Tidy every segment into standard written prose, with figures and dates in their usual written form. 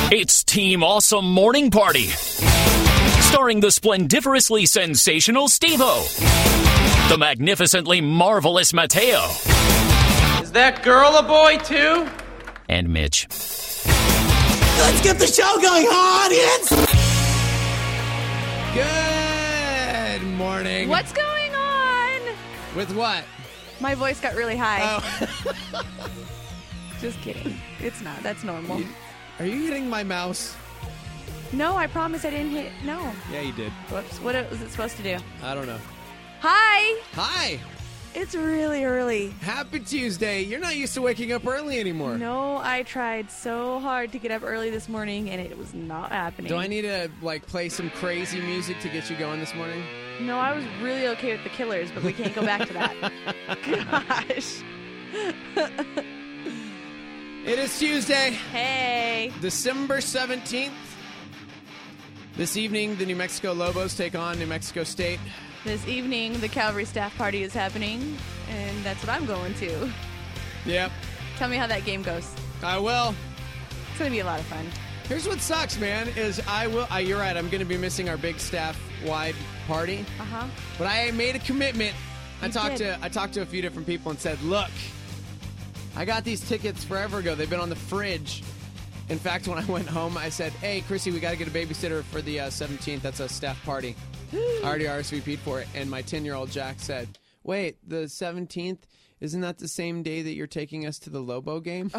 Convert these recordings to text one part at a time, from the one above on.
It's Team Awesome Morning Party, starring the splendiferously sensational Steve-O, the magnificently marvelous Mateo. Is that girl a boy too? And Mitch. Let's get the show going, audience! Good morning. What's going on? With what? My voice got really high. Oh. Just kidding. It's not. That's normal. Are you hitting my mouse? No, I promise I didn't hit. No. Yeah, you did. Whoops. What was it supposed to do? I don't know. Hi. Hi. It's really early. Happy Tuesday. You're not used to waking up early anymore. No, I tried so hard to get up early this morning, and it was not happening. Do I need to, play some crazy music to get you going this morning? No, I was really okay with the Killers, but we can't go back to that. Gosh. It is Tuesday, Hey. December 17th. This evening, the New Mexico Lobos take on New Mexico State. This evening, the Calvary staff party is happening, and that's what I'm going to. Yep, Tell me how that game goes. I will. It's going to be a lot of fun. Here's what sucks, man, is you're right, I'm going to be missing our big staff-wide party. Uh-huh. But I made a commitment. I You talked did. to a few different people and said, look, I got these tickets forever ago. They've been on the fridge. In fact, when I went home, I said, hey, Chrissy, we got to get a babysitter for the 17th. That's a staff party. I already RSVP'd for it. And my 10-year-old Jack said, wait, the 17th, isn't that the same day that you're taking us to the Lobo game?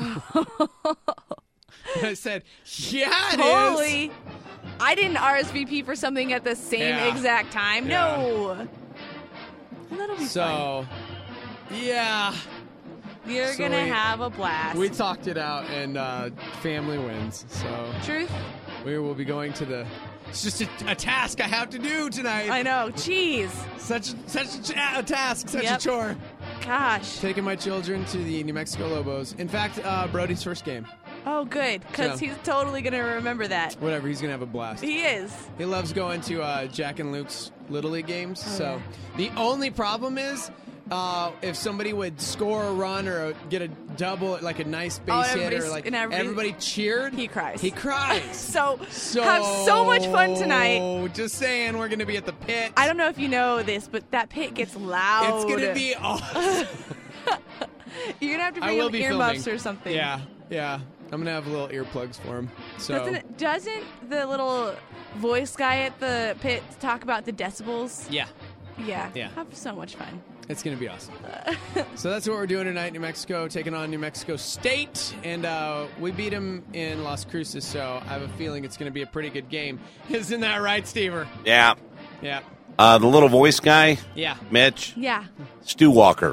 I said, yeah, it is. Holy. I didn't RSVP for something at the same Yeah. exact time. Yeah. No. Well, that'll be fun. So, yeah. You're so going to we- have a blast. We talked it out, and family wins. So Truth? we will be going to the... It's just a task I have to do tonight. I know. Jeez. Such a task, such Yep. a chore. Gosh. Taking my children to the New Mexico Lobos. In fact, Brody's first game. Oh, good. Because So- he's totally going to remember that. Whatever, he's going to have a blast. He is. He loves going to Jack and Luke's Little League games. Oh, So the only problem is if somebody would score a run or get a double, like a nice base hit, or everybody's- like and everybody- everybody cheered. He cries. He cries. So, have so much fun tonight. Just saying, we're going to be at the pit. I don't know if you know this, but that pit gets loud. It's going to be awesome. You're going to have to I bring will him be earmuffs filming. or something. Yeah. I'm going to have little earplugs for him. So Doesn't the little voice guy at the pit talk about the decibels? yeah, Yeah. Yeah. Have so much fun. it's going to be awesome. So that's what we're doing tonight. New Mexico taking on New Mexico State, and we beat them in Las Cruces. So I have a feeling it's going to be a pretty good game. Isn't that right, Stever? Yeah. Yeah. The little voice guy, Yeah. Mitch, Yeah. Stu Walker,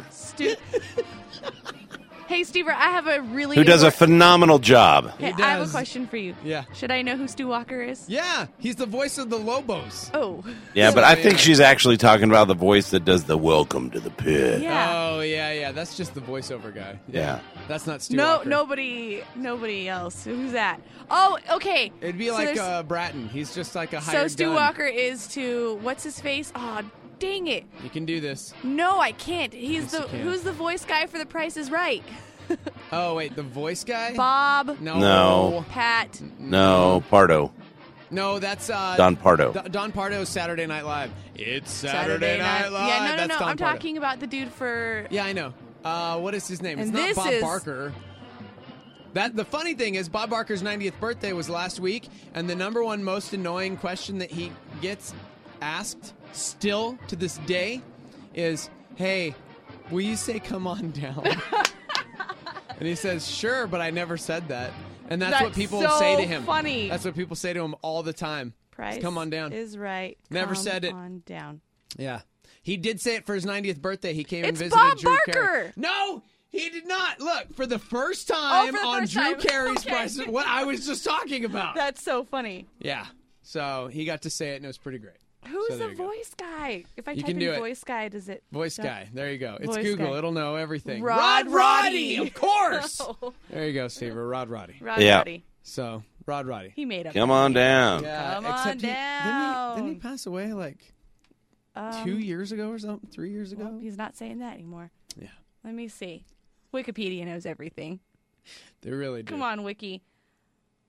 Hey, Steve, I have a really who does a phenomenal job. Hey, He I have a does. question for you. Yeah. Should I know who Stu Walker is? Yeah. He's the voice of the Lobos. Oh. Yeah, but I So, think yeah. she's actually talking about the voice that does the welcome to the pit. Yeah. Oh, yeah. That's just the voiceover guy. Yeah. That's not Stu No, Walker. nobody else. Who's that? Oh, okay. It'd be So like there's- Bratton. He's just like a So hired Stu gun. Walker is to what's his face? Oh, dang it! You can do this. No, I can't. He's Yes, you can. who's the voice guy for The Price Is Right? Oh, wait. The voice guy? Bob, No. Pat. No, Pardo. No, that's Don Pardo. Don Pardo's Saturday Night Live. It's Saturday Night Live. Yeah, no. That's Don I'm Pardo. talking about the dude for. Yeah, I know. What is his name? And It's not this Bob is- Barker. The funny thing is, Bob Barker's 90th birthday was last week, and the number one most annoying question that he gets asked still to this day is, "Hey, will you say come on down?" And he says, "Sure, but I never said that." And that's what people so say to him. funny. That's what people say to him all the time. Price Come on down. is right. Never Come said it. on down. Yeah. He did say it for his 90th birthday. He came and It's visited Bob Drew Barker. Carey. No, he did not. Look, for the first time for the on first Drew time. Carey's Okay. Price, what I was just talking about. That's so funny. Yeah. So he got to say it, and it was pretty great. Who's So there the you go. voice guy? If I You type can in do it. voice guy, does it? Voice jump? guy. There you go. It's Voice Google. guy. It'll know everything. Rod Roddy. Of course. Oh, There you go, Steve. Rod Roddy. Rod Yeah. Roddy. So, Rod Roddy. He made up. Come on down. Yeah, Come on except down. Didn't he pass away like 2 years ago or something? 3 years ago? Well, he's not saying that anymore. Yeah. Let me see. Wikipedia knows everything. They really do. Come on, Wiki.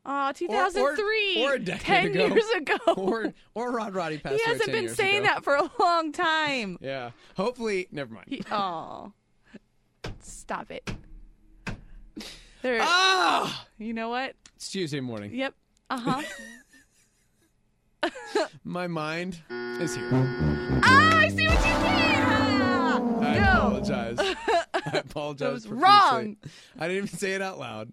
Oh, 2003. Or a decade 10 ago. years ago. Or Rod Roddy passed He away hasn't 10 been years saying ago. that for a long time. Yeah. Hopefully, never mind. Oh. Stop it. There. Ah! You know what? It's Tuesday morning. Yep. Uh-huh. My mind is here. Ah, I see what you did! Ah, I no. apologize. I apologize. That was profusely. wrong. I didn't even say it out loud.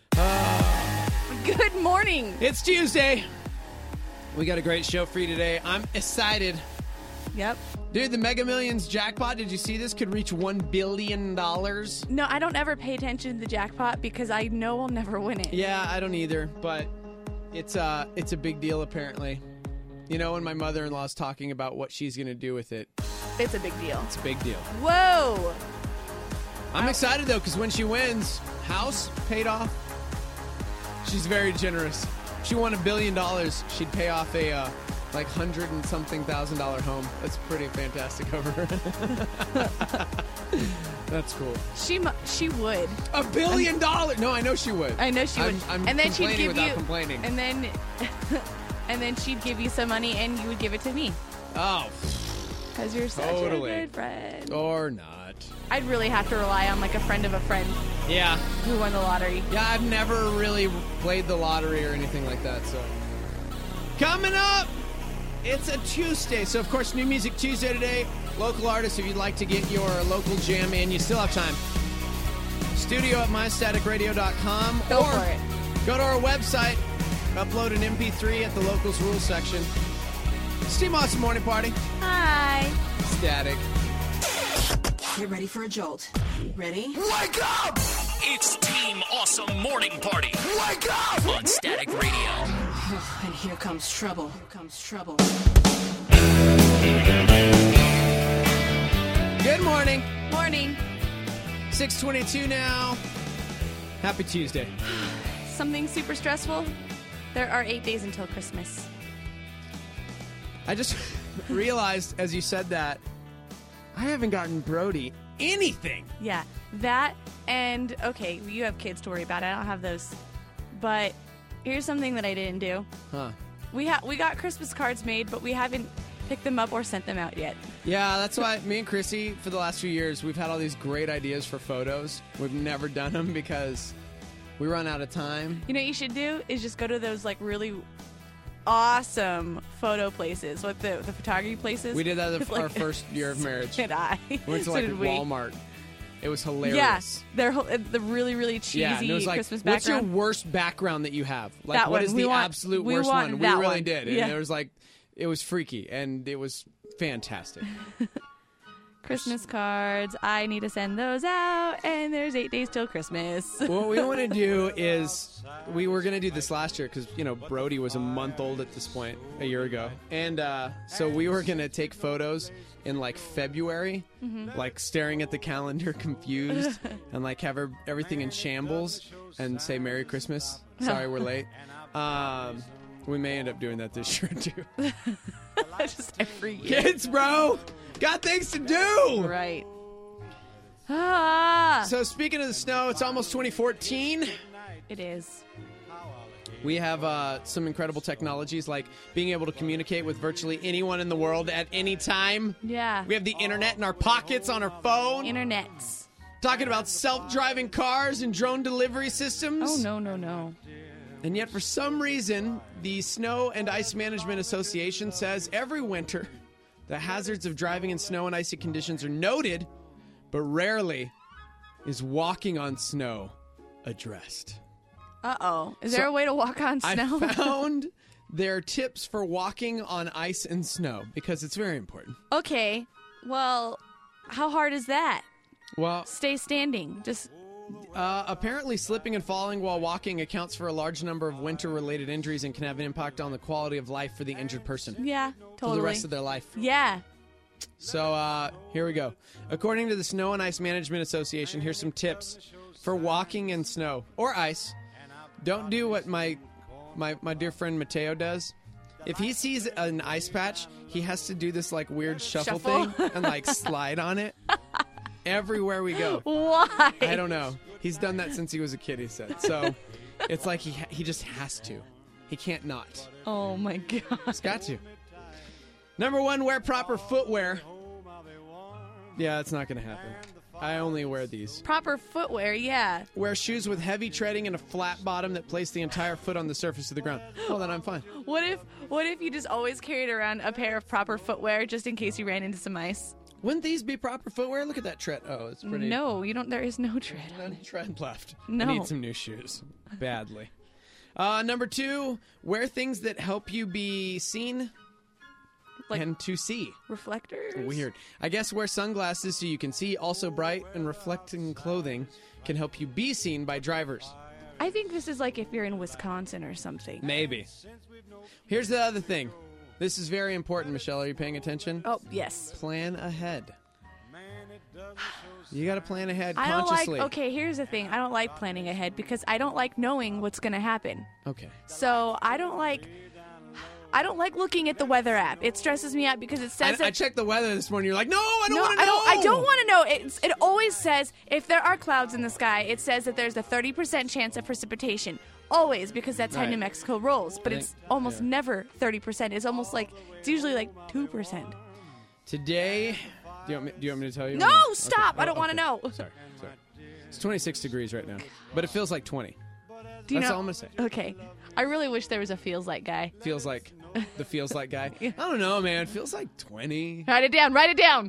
Good morning. It's Tuesday. We got a great show for you today. I'm excited. Yep. Dude, the Mega Millions jackpot, did you see this? Could reach $1 billion. No, I don't ever pay attention to the jackpot because I know I'll never win it. Yeah, I don't either, but it's a big deal apparently. You know, when my mother-in-law's talking about what she's going to do with it, It's a big deal. it's a big deal. Whoa. I'm excited though, because when she wins, house paid off. She's very generous. If she won $1 billion, she'd pay off a like $100 and something thousand home. That's pretty fantastic of her. That's cool. She would. $1 billion? No, I know she would. I know she would. I'm and then she'd complaining give without you complaining. and then she'd give you some money and you would give it to me Oh, because you're such Totally. a good friend. or not. I'd really have to rely on like a friend of a friend Yeah. who won the lottery. Yeah, I've never really played the lottery or anything like that, so. Coming up, it's a Tuesday. So, of course, New Music Tuesday today. Local artists, if you'd like to get your local jam in, you still have time. Studio at mystaticradio.com. Go for it. Go to our website, upload an MP3 at the Locals Rules section. Steve Austin Morning Party. Hi. Static. Get ready for a jolt. Ready? Wake up! It's Team Awesome Morning Party Wake up! on Static Radio. And here comes trouble. Here comes trouble. Good morning. Morning. 6:22 now. Happy Tuesday. Something super stressful. There are 8 days until Christmas. I just realized as you said that, I haven't gotten Brody anything. Yeah, that and okay, you have kids to worry about. I don't have those. But here's something that I didn't do. Huh. We got Christmas cards made, but we haven't picked them up or sent them out yet. Yeah, that's why me and Chrissy, for the last few years, we've had all these great ideas for photos. We've never done them because we run out of time. You know what you should do is just go to those like really awesome photo places, like the photography places. We did that It's our like- first year of marriage. Did I? We went to So like did we. Walmart. It was hilarious. Yeah, the really really cheesy Yeah, and it was like, Christmas what's your background. worst background that you have? Like, That what one. is We the want- absolute we worst want one? We that really one. did. And Yeah. it was like, it was freaky, and it was fantastic. Christmas cards. I need to send those out, and there's 8 days till Christmas. What we want to do is, we were going to do this last year because, you know, Brody was a month old at this point, a year ago. And so we were going to take photos in like February, like staring at the calendar confused and like have everything in shambles and say Merry Christmas. Sorry, we're late. We may end up doing that this year too. Just every year. Kids, bro, got things to do. Right. Ah, So speaking of the snow, it's almost 2014. it is. We have some incredible technologies like being able to communicate with virtually anyone in the world at any time. Yeah. We have the internet in our pockets on our phone. Internets. Talking about self-driving cars and drone delivery systems. Oh, no. And yet for some reason, the Snow and Ice Management Association says every winter the hazards of driving in snow and icy conditions are noted, but rarely is walking on snow addressed. Uh-oh. Is there a way to walk on snow? I found their tips for walking on ice and snow because it's very important. Okay. Well, how hard is that? Well, Stay standing. Just apparently slipping and falling while walking accounts for a large number of winter-related injuries and can have an impact on the quality of life for the injured person yeah, totally. for the rest of their life. Yeah. So here we go. According to the Snow and Ice Management Association, here's some tips for walking in snow or ice. Don't do what my dear friend Mateo does. If he sees an ice patch, he has to do this like weird shuffle thing and like slide on it everywhere we go. Why? I don't know. He's done that since he was a kid, he said. So It's like he just has to. He can't not. Oh my god. He's got to. Number 1, wear proper footwear. Yeah, it's not going to happen. I only wear these. Proper footwear, yeah. Wear shoes with heavy treading and a flat bottom that place the entire foot on the surface of the ground. Well, then I'm fine. What if you just always carried around a pair of proper footwear just in case you ran into some ice? Wouldn't these be proper footwear? Look at that tread. Oh, it's pretty. No, you don't. There is no tread. None tread left. No. I need some new shoes. Badly. Number 2, wear things that help you be seen and to see. Reflectors? Weird. I guess wear sunglasses so you can see. Also, bright and reflecting clothing can help you be seen by drivers. I think this is like if you're in Wisconsin or something. Maybe. Here's the other thing. This is very important, Michelle. Are you paying attention? Oh, yes. Plan ahead. You got to plan ahead I don't consciously. okay, here's the thing. I don't like planning ahead because I don't like knowing what's going to happen. Okay. So I don't like looking at the weather app. It stresses me out because it says I checked the weather this morning. You're like, no, I don't want to know. I don't want to know. It always says if there are clouds in the sky, it says that there's a 30% chance of precipitation. Always, because that's how Right. New Mexico rolls. But it's almost never 30%. It's almost like, it's usually like 2%. Today, do you want me to tell you? No, Okay. stop. I don't Oh, want to know. Sorry. It's 26 degrees right now, but it feels like 20. Do you That's know? all I'm going to say. Okay. I really wish there was a feels like guy. Feels like guy. I don't know, man. It feels like 20. Write it down. Write it down.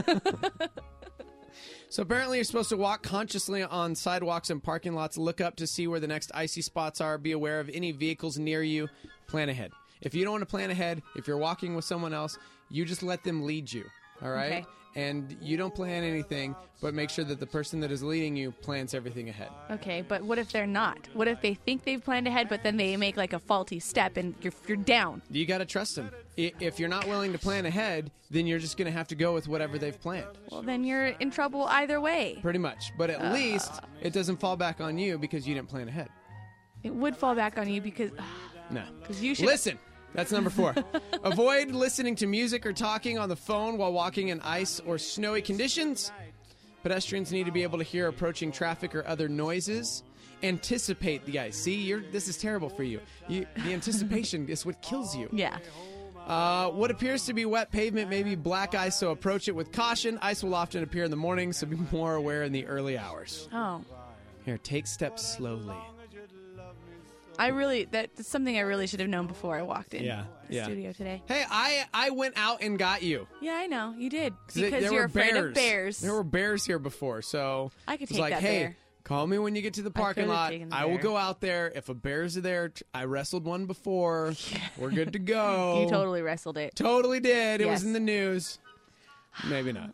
So apparently you're supposed to walk consciously on sidewalks and parking lots, look up to see where the next icy spots are, be aware of any vehicles near you, plan ahead. If you don't want to plan ahead, if you're walking with someone else, you just let them lead you, all right? Okay. And you don't plan anything, but make sure that the person that is leading you plans everything ahead. Okay, but what if they're not? What if they think they've planned ahead, but then they make like a faulty step and you're down? You got to trust them. If you're not willing to plan ahead, then you're just going to have to go with whatever they've planned. Well, then you're in trouble either way. Pretty much. But at least it doesn't fall back on you because you didn't plan ahead. It would fall back on you because No. you should Listen. That's number 4. Avoid listening to music or talking on the phone while walking in ice or snowy conditions. Pedestrians need to be able to hear approaching traffic or other noises. Anticipate the ice. See, this is terrible for you. The anticipation is what kills you. Yeah. What appears to be wet pavement may be black ice, so approach it with caution. Ice will often appear in the morning, so be more aware in the early hours. Oh. Here, take steps slowly. That's something I really should have known before I walked in the studio today. Hey, I went out and got you. Yeah, I know. You did. There Because you're were afraid of bears. There were bears here before, so I could it's take like, that hey, bear. call me when you get to the parking could've lot. taken the I will bear. go out there. If a bear's there, I wrestled one before. We're good to go. You totally wrestled it. Totally did. It was Yes. in the news. Maybe not.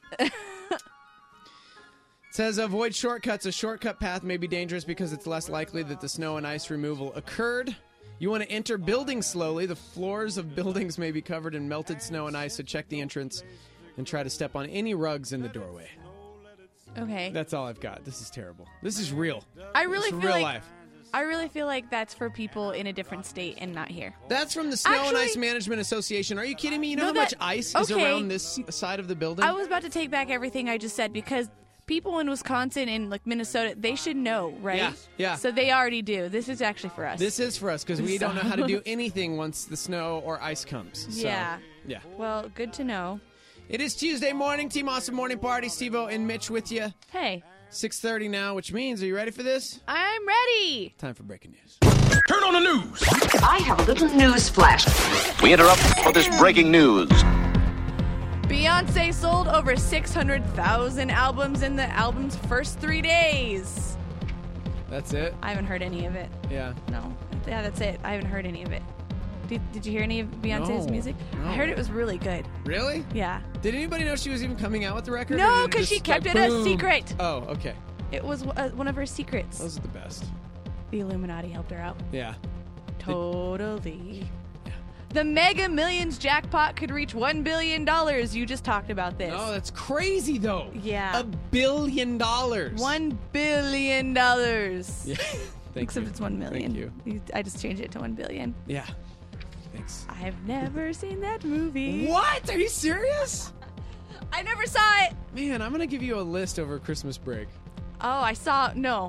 It says avoid shortcuts. A shortcut path may be dangerous because it's less likely that the snow and ice removal occurred. You want to enter buildings slowly. The floors of buildings may be covered in melted snow and ice, so check the entrance and try to step on any rugs in the doorway. Okay. That's all I've got. This is terrible. This is real. I really It's feel real like life. I really feel like that's for people in a different state and not here. That's from the Snow and Actually- Ice Management Association. Are you kidding me? You know No, how much that- ice is okay. around this side of the building? I was about to take back everything I just said because people in Wisconsin and like Minnesota, they should know, right? Yeah, yeah. So they already do. This is actually for us. This is for us because we don't know how to do anything once the snow or ice comes. So, Yeah. Yeah. Well, good to know. It is Tuesday morning. Team Awesome Morning Party. Steve-O and Mitch with you. Hey, 6:30 now, which means, are you ready for this? I'm ready. Time for breaking news. Turn on the news. I have a little news flash. We interrupt for this breaking news. Beyonce sold over 600,000 albums in the album's first 3 days. That's it? I haven't heard any of it. Yeah. No. Yeah, that's it. I haven't heard any of it. Did you hear any of Beyonce's No, music? no. I heard it was really good. Really? Yeah. Did anybody know she was even coming out with the record? No, or did 'cause just, she kept like, it a boom? secret. Oh, okay. It was one of her secrets. Those are the best. The Illuminati helped her out. Yeah. Totally. The Mega Millions jackpot could reach $1 billion. You just talked about this. Oh, that's crazy, though. Yeah. $1 billion. $1 billion. Yeah. Thank Except you. it's 1 million. Thank you. I just changed it to 1 billion. Yeah. Thanks. I've never seen that movie. What? Are you serious? I never saw it. Man, I'm going to give you a list over Christmas break. Oh, I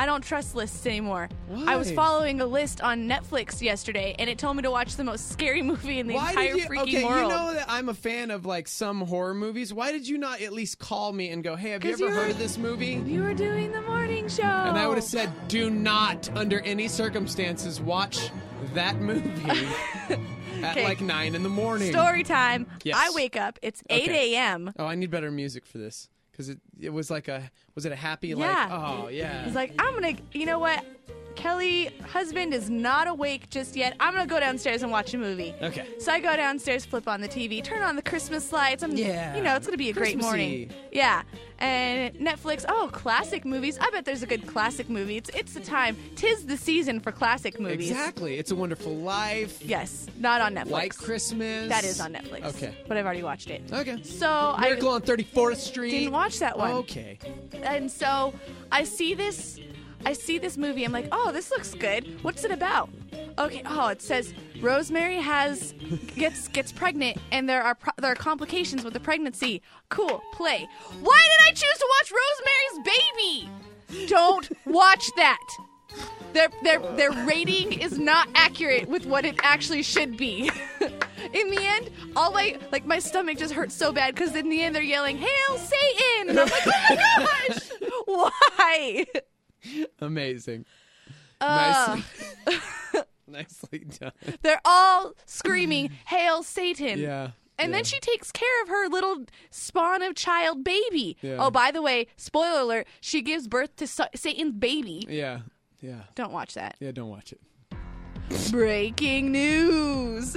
I don't trust lists anymore. Why? I was following a list on Netflix yesterday, and it told me to watch the most scary movie in the entire freaking world. You know that I'm a fan of like some horror movies. Why did you not at least call me and go, hey, have you ever heard of this movie? You were doing the morning show. And I would have said, do not, under any circumstances, watch that movie at like 9 in the morning. Story time. Yes. I wake up. It's 8 a.m. Oh, I need better music for this. Because it was like was it a happy, Yeah. like, oh, yeah. It's like, you know what? Kelly, husband, is not awake just yet. I'm going to go downstairs and watch a movie. Okay. So I go downstairs, flip on the TV, turn on the Christmas lights. Yeah. You know, it's going to be a great morning. Christmassy. Yeah. And Netflix, classic movies. I bet there's a good classic movie. It's the time. 'Tis the season for classic movies. Exactly. It's a Wonderful Life. Yes. Not on Netflix. White Christmas. That is on Netflix. Okay. But I've already watched it. Okay. So Miracle on 34th Street. didn't watch that one. Okay. And so I see this movie. I'm like, oh, this looks good. What's it about? Okay. Oh, it says Rosemary gets pregnant, and there are complications with the pregnancy. Cool. Play. Why did I choose to watch Rosemary's Baby? Don't watch that. Their rating is not accurate with what it actually should be. In the end, my stomach just hurts so bad because in the end they're yelling, "Hail Satan!" And I'm like, oh my gosh, why? Amazing. Nicely done. They're all screaming, "Hail Satan!" Yeah. And then she takes care of her little spawn of child baby. Yeah. Oh, by the way, spoiler alert, she gives birth to Satan's baby. Yeah. Yeah. Don't watch that. Yeah, don't watch it. Breaking news.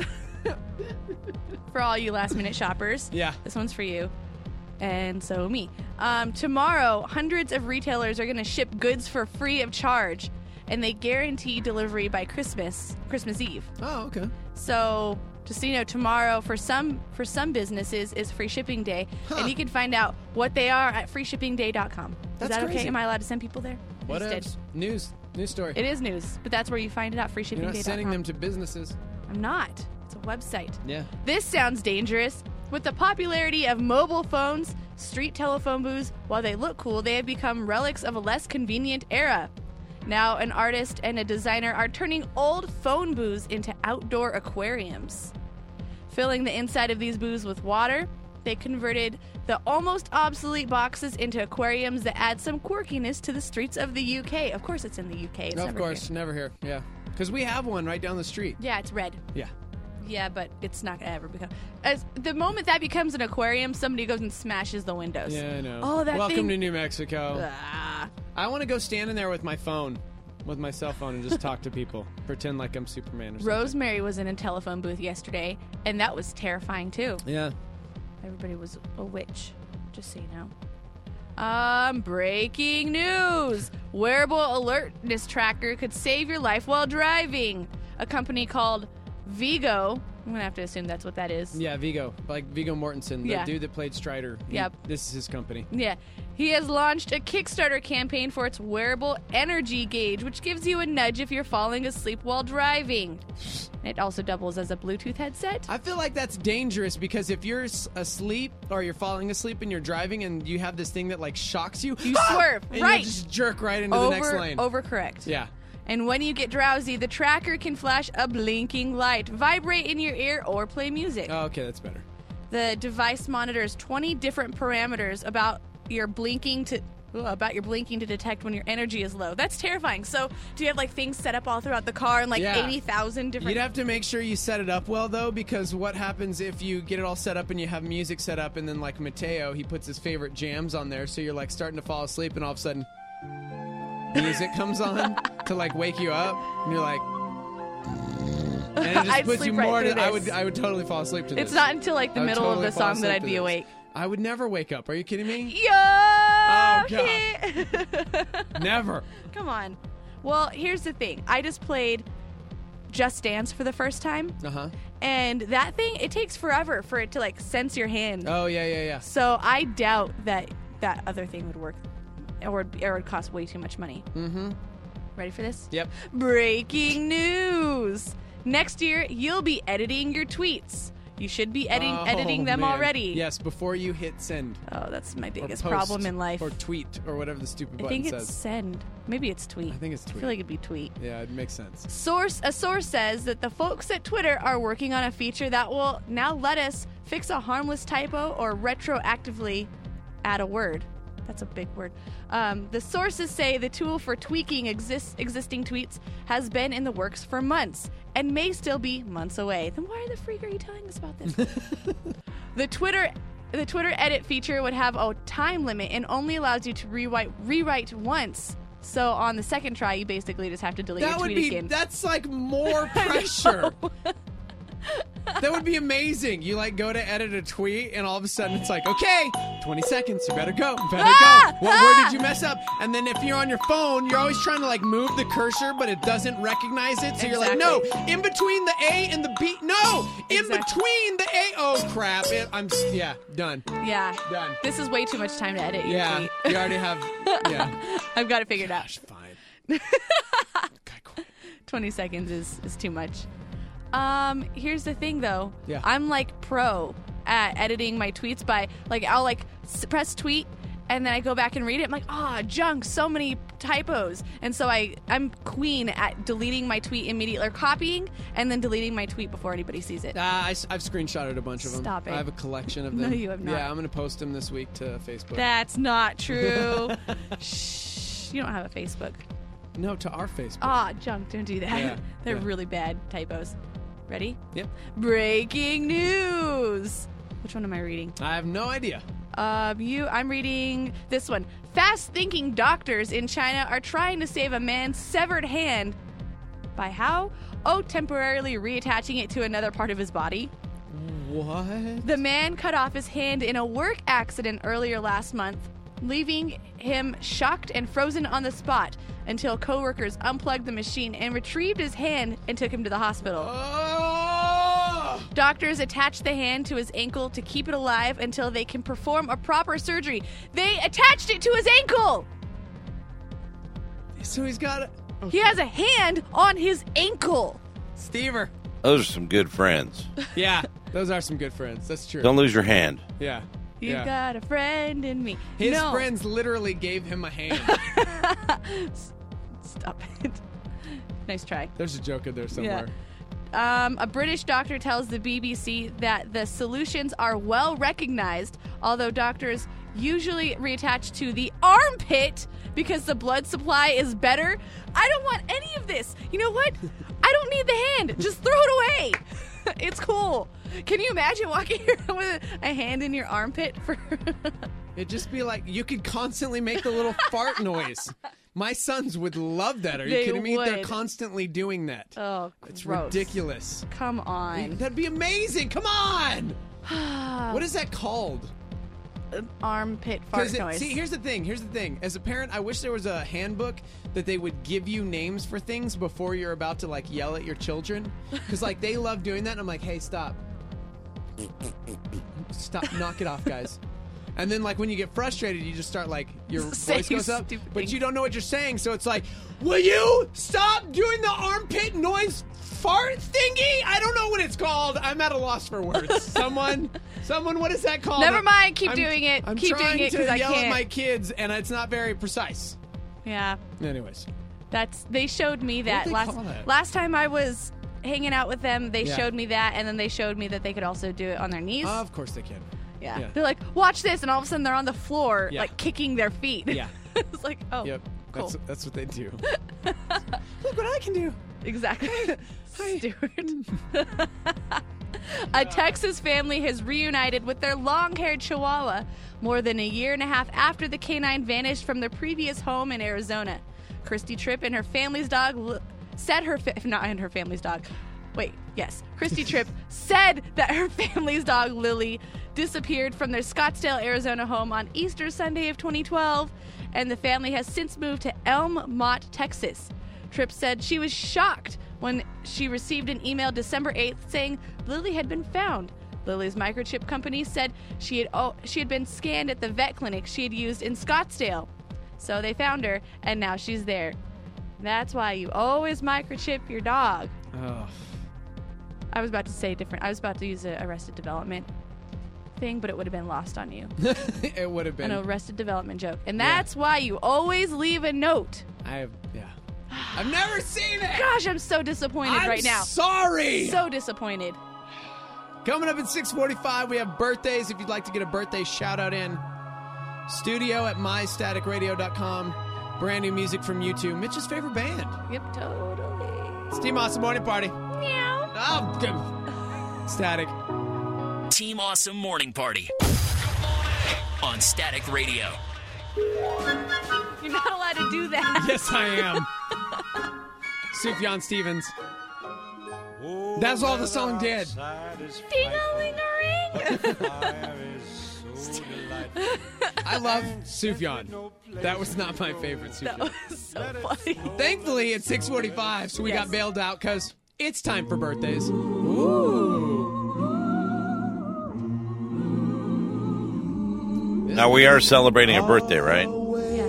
For all you last minute shoppers. Yeah. This one's for you. And so me. Tomorrow, hundreds of retailers are going to ship goods for free of charge. And they guarantee delivery by Christmas Eve. Oh, okay. So, just so you know, tomorrow for some businesses is free shipping day. And you can find out what they are at freeshippingday.com. Is That's that okay? crazy. Am I allowed to send people there? What I else? just did. News story. It is news, but that's where you find it at You're freeshippingday.com. not sending them to businesses. I'm not. It's a website. Yeah. This sounds dangerous. With the popularity of mobile phones, street telephone booths, while they look cool, they have become relics of a less convenient era. Now, an artist and a designer are turning old phone booths into outdoor aquariums. Filling the inside of these booths with water, they converted the almost obsolete boxes into aquariums that add some quirkiness to the streets of the UK. Of course, it's in the UK. It's Of never course, here. never here. Yeah. Because we have one right down the street. Yeah, it's red. Yeah. Yeah, but it's not going to ever become... the moment that becomes an aquarium, somebody goes and smashes the windows. Yeah, I know. Oh, that Welcome thing... to New Mexico. Ah. I want to go stand in there with my phone, with my cell phone, and just talk to people. Pretend like I'm Superman or something. Rosemary was in a telephone booth yesterday, and that was terrifying, too. Yeah. Everybody was a witch, just so you know. Breaking news! Wearable alertness tracker could save your life while driving. A company called Vigo. I'm going to have to assume that's what that is. Yeah, Viggo. Like Viggo Mortensen, the Yeah. dude that played Strider. Yep. This is his company. Yeah. He has launched a Kickstarter campaign for its wearable energy gauge, which gives you a nudge if you're falling asleep while driving. It also doubles as a Bluetooth headset. I feel like that's dangerous because if you're asleep or you're falling asleep and you're driving and you have this thing that like shocks you, You swerve, and right. you just jerk right into the next lane. Overcorrect. Yeah. And when you get drowsy, the tracker can flash a blinking light, vibrate in your ear, or play music. Oh, okay, that's better. The device monitors 20 different parameters about your blinking to detect when your energy is low. That's terrifying. So, do you have like things set up all throughout the car and like Yeah. 80,000 different? You'd have to make sure you set it up well, though, because what happens if you get it all set up and you have music set up and then, like Mateo, he puts his favorite jams on there, so you're, like, starting to fall asleep and all of a sudden music comes on to, like, wake you up, and you're like... And it just I'd puts sleep you right more through to... this. I would totally fall asleep to this. It's not until like the I would middle totally of the fall song that asleep I'd to be this. awake. I would never wake up. Are you kidding me? Yo! Oh, God. Never. Come on. Well, here's the thing. I just played Just Dance for the first time. Uh-huh. And that thing, it takes forever for it to like sense your hand. Oh, yeah. So I doubt that that other thing would work or it would cost way too much money. Mm-hmm. Ready for this? Yep. Breaking news. Next year, you'll be editing your tweets. You should be editing them man. already. Yes, before you hit send. Oh, that's my biggest Or post, problem in life. Or tweet, or whatever the stupid I button think it's says. send. Maybe it's tweet. I think it's I tweet. feel like it'd be tweet. Yeah, it makes sense. A source says that the folks at Twitter are working on a feature that will now let us fix a harmless typo or retroactively add a word. That's a big word. The sources say the tool for tweaking existing tweets has been in the works for months and may still be months away. Then why the freak are you telling us about this? The Twitter edit feature would have a time limit and only allows you to rewrite once. So on the second try, you basically just have to delete your tweet again. That's like more pressure. That would be amazing. You like go to edit a tweet and all of a sudden it's like, okay, 20 seconds, you better go. What word did you mess up? And then if you're on your phone, you're always trying to like move the cursor, but it doesn't recognize it. So you're like, no, in between the A and the B. No, in between the A. Oh, crap. Done. Yeah. Done. This is way too much time to edit your Yeah, tweet. you already have, yeah. I've got it figured out. Gosh, fine. Okay, cool. 20 seconds is too much. Here's the thing, though. Yeah. I'm, like, pro at editing my tweets by, like, I'll, like, press tweet, and then I go back and read it. I'm like, junk, so many typos. And so I'm queen at deleting my tweet immediately, or copying, and then deleting my tweet before anybody sees it. I've screenshotted a bunch of them. Stop it. I have a collection of them. No, you have not. Yeah, I'm going to post them this week to Facebook. That's not true. Shh. You don't have a Facebook. No, to our Facebook. Junk, don't do that. Yeah, They're yeah. really bad typos. Ready? Yep. Breaking news. Which one am I reading? I have no idea. I'm reading this one. Fast-thinking doctors in China are trying to save a man's severed hand. By how? Temporarily reattaching it to another part of his body. What? The man cut off his hand in a work accident earlier last month, leaving him shocked and frozen on the spot until coworkers unplugged the machine and retrieved his hand and took him to the hospital. Oh! Doctors attached the hand to his ankle to keep it alive until they can perform a proper surgery. They attached it to his ankle! So he's got He has a hand on his ankle! Stever. Those are some good friends. Yeah, those are some good friends. That's true. Don't lose your hand. Yeah. You yeah. got a friend in me. His No. friends literally gave him a hand. Stop it. Nice try. There's a joke in there somewhere. A British doctor tells the BBC that the solutions are well recognized, although doctors usually reattach to the armpit because the blood supply is better. I don't want any of this. You know what? I don't need the hand. Just throw it away. It's cool. Can you imagine walking around with a hand in your armpit for... It'd just be like, you could constantly make the little fart noise. My sons would love that. Are you They kidding me? They're would. constantly doing that. Oh, It's gross. ridiculous. Come on. That'd be amazing. Come on. What is that called? Armpit fart noise. See, here's the thing. As a parent, I wish there was a handbook that they would give you names for things before you're about to like yell at your children. Because like they love doing that. And I'm like, hey, stop. Stop. Knock it off, guys. And then like when you get frustrated, you just start like your voice goes up, stupid but things. you don't know what you're saying. So it's like, will you stop doing the armpit noise fart thingy? I don't know what it's called. I'm at a loss for words. Someone, what is that called? Never mind. Keep doing it. I'm Keep trying doing it to because I yell can't. at my kids, and it's not very precise. Yeah. Anyways, They showed me that What do they call that? last time I was hanging out with them. They Yeah. showed me that, and then they showed me that they could also do it on their knees. of course they can. yeah. They're like, watch this, and all of a sudden they're on the floor, Yeah. like kicking their feet. Yeah. It's like, oh, Yep. cool. That's what they do. Look what I can do. Exactly. Stuart. A Texas family has reunited with their long-haired Chihuahua more than a year and a half after the canine vanished from their previous home in Arizona. Christy Tripp and her family's dog Christy Tripp said that her family's dog Lily disappeared from their Scottsdale, Arizona home on Easter Sunday of 2012, and the family has since moved to Elm Mott, Texas. Tripp said she was shocked when she received an email December 8th saying Lily had been found. Lily's microchip company said she had been scanned at the vet clinic she had used in Scottsdale. So they found her, and now she's there. That's why you always microchip your dog. Oh. I was about to say different. I was about to use an Arrested Development thing, but it would have been lost on you. It would have been. An Arrested Development joke. And that's why you always leave a note. I've never seen it. Gosh, I'm so disappointed right now. Sorry. So disappointed. Coming up at 6:45, we have birthdays. If you'd like to get a birthday shout out in, studio at mystaticradio.com. Brand new music from U2, Mitch's favorite band. Yep, totally. It's Team Awesome Morning Party. Meow. Oh, good. Static. Team Awesome Morning Party on Static Radio. You're not allowed to do that. Yes, I am. Sufjan Stevens. That's all the song did. Ding-a-ling-a-ring. I love Sufjan. That was not my favorite Sufjan. That was so funny. Thankfully, it's 6:45, so we got bailed out because it's time for birthdays. Now, we are celebrating a birthday, right? Yes.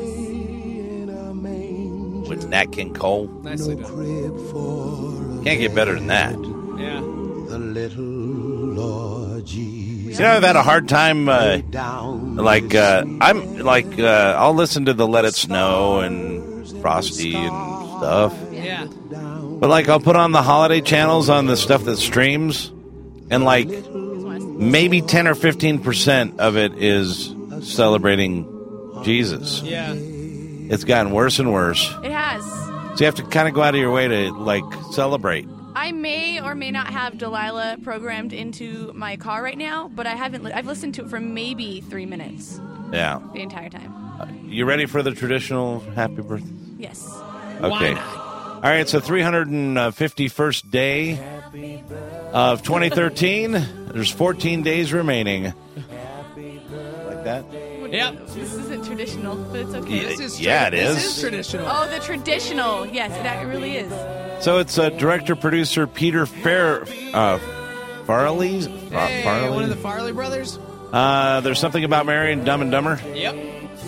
With Nat King Cole. Nicely done. Can't get better than that. Yeah. The little Lord Jesus. You know, I've had a hard time, I'll listen to the Let It Snow and Frosty and stuff. Yeah. But, I'll put on the holiday channels on the stuff that streams, and, maybe 10 or 15% of it is celebrating Jesus. Yeah. It's gotten worse and worse. It has. So you have to kind of go out of your way to, celebrate. I may or may not have Delilah programmed into my car right now, but I haven't. I've listened to it for maybe 3 minutes. Yeah. The entire time. You ready for the traditional happy birthday? Yes. Okay. All right, it's the 351st day of 2013. There's 14 days remaining. Like that? Yep. This isn't traditional, but it's okay. Yeah. This is Yeah, it This is. is traditional. Oh, the traditional. Yes, it really is. So it's director-producer Peter Farrelly. Hey, one of the Farley brothers? There's something about Mary and Dumb and Dumber. Yep.